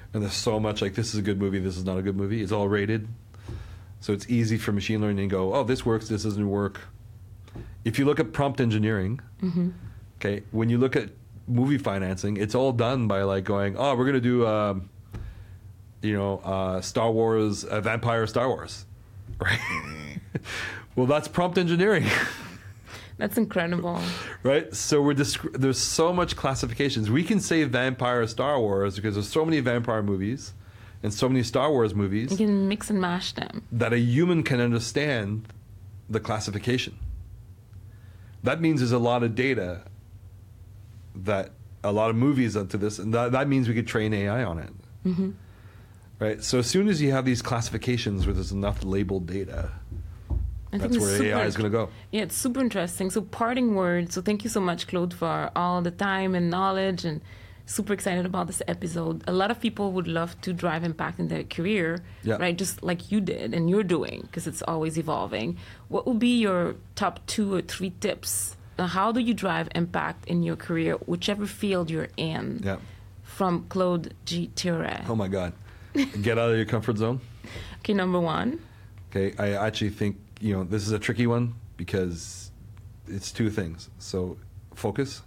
[SPEAKER 1] And there's so much like, this is a good movie, this is not a good movie. It's all rated. So it's easy for machine learning to go, oh, this works, this doesn't work. If you look at prompt engineering, mm-hmm. okay, when you look at movie financing, it's all done by like going, oh, we're going to do, um, you know, uh, Star Wars, uh, Vampire Star Wars, right? Well, that's prompt engineering.
[SPEAKER 2] That's incredible.
[SPEAKER 1] Right? So we're disc- there's so much classifications. We can say Vampire Star Wars because there's so many vampire movies and so many Star Wars movies.
[SPEAKER 2] You can mix and mash them.
[SPEAKER 1] That a human can understand the classification. That means there's a lot of data, that a lot of movies onto this, and that, that means we could train A I on it. Mm-hmm. Right? So as soon as you have these classifications where there's enough labeled data, I that's where super, A I is going to go.
[SPEAKER 2] Yeah, it's super interesting. So parting words. So thank you so much, Claude, for all the time and knowledge, and super excited about this episode. A lot of people would love to drive impact in their career, yeah. right? Just like you did and you're doing, because it's always evolving. What would be your top two or three tips? How do you drive impact in your career, whichever field you're in?
[SPEAKER 1] Yeah.
[SPEAKER 2] From Claude G. Thioret.
[SPEAKER 1] Oh my God. Get out of your comfort zone.
[SPEAKER 2] Okay, number one.
[SPEAKER 1] Okay, I actually think, you know, this is a tricky one because it's two things. So focus.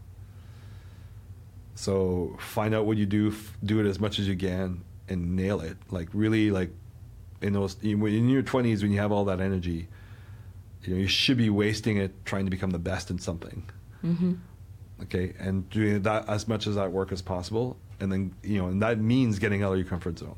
[SPEAKER 1] So find out what you do, f- do it as much as you can, and nail it. Like really, like in those in your twenties when you have all that energy, you know, you should be wasting it trying to become the best in something. Mm-hmm. Okay, and doing that as much as that work as possible, and then you know, and that means getting out of your comfort zone.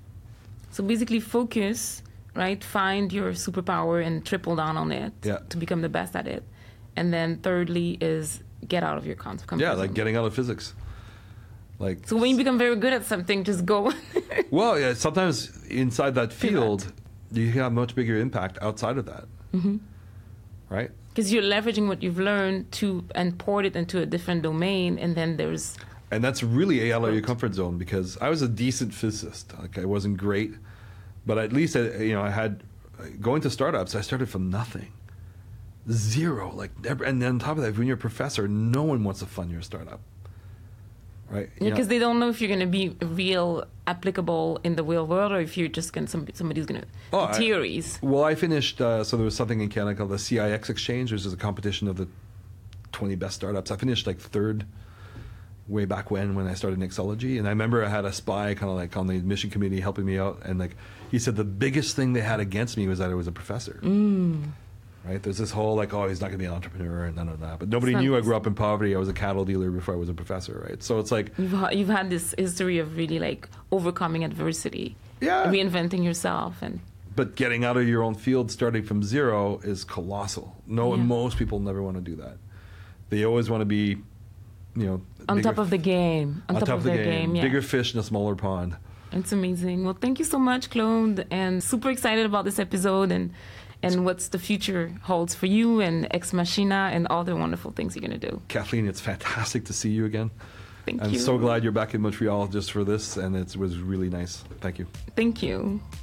[SPEAKER 2] So basically, focus, right? Find your superpower and triple down on it
[SPEAKER 1] yeah.
[SPEAKER 2] to become the best at it. And then thirdly is get out of your comfort zone.
[SPEAKER 1] Yeah, like getting out of physics. Like,
[SPEAKER 2] so when you become very good at something, just go.
[SPEAKER 1] Well, yeah, sometimes inside that field, you have much bigger impact outside of that. Mm-hmm. Right?
[SPEAKER 2] Because you're leveraging what you've learned to and poured it into a different domain, and then there's...
[SPEAKER 1] And that's really out of your comfort zone, because I was a decent physicist. Like, I wasn't great, but at least, I, you know, I had... Going to startups, I started from nothing. Zero. Like, and then on top of that, when you're a professor, no one wants to fund your startup. Right?
[SPEAKER 2] Yeah, because they don't know if you're going to be real applicable in the real world, or if you're just going some somebody's going to
[SPEAKER 1] oh,
[SPEAKER 2] theories.
[SPEAKER 1] I, well, I finished. Uh, so there was something in Canada called the C I X Exchange, which is a competition of the twenty best startups. I finished like third, way back when when I started Nexology, and I remember I had a spy kind of like on the admission committee helping me out, and like he said the biggest thing they had against me was that I was a professor.
[SPEAKER 2] Mm.
[SPEAKER 1] Right? There's this whole like, oh, he's not going to be an entrepreneur and none of that. But nobody knew I grew up in poverty. I was a cattle dealer before I was a professor, right? So it's like...
[SPEAKER 2] You've, you've had this history of really like overcoming adversity.
[SPEAKER 1] Yeah.
[SPEAKER 2] Reinventing yourself. and.
[SPEAKER 1] But getting out of your own field, starting from zero, is colossal. No,
[SPEAKER 2] yeah.
[SPEAKER 1] Most people never want to do that. They always want to be, you know...
[SPEAKER 2] On
[SPEAKER 1] bigger,
[SPEAKER 2] top of the game. On,
[SPEAKER 1] on
[SPEAKER 2] top, top of, of the game, game yeah.
[SPEAKER 1] Bigger fish in a smaller pond.
[SPEAKER 2] It's amazing. Well, thank you so much, Claude. And super excited about this episode and... and what's the future holds for you and Ex Machina and all the wonderful things you're going to do.
[SPEAKER 1] Kathleen, it's fantastic to see you again.
[SPEAKER 2] Thank
[SPEAKER 1] I'm
[SPEAKER 2] you.
[SPEAKER 1] I'm so glad you're back in Montreal just for this, and it was really nice. Thank you.
[SPEAKER 2] Thank you.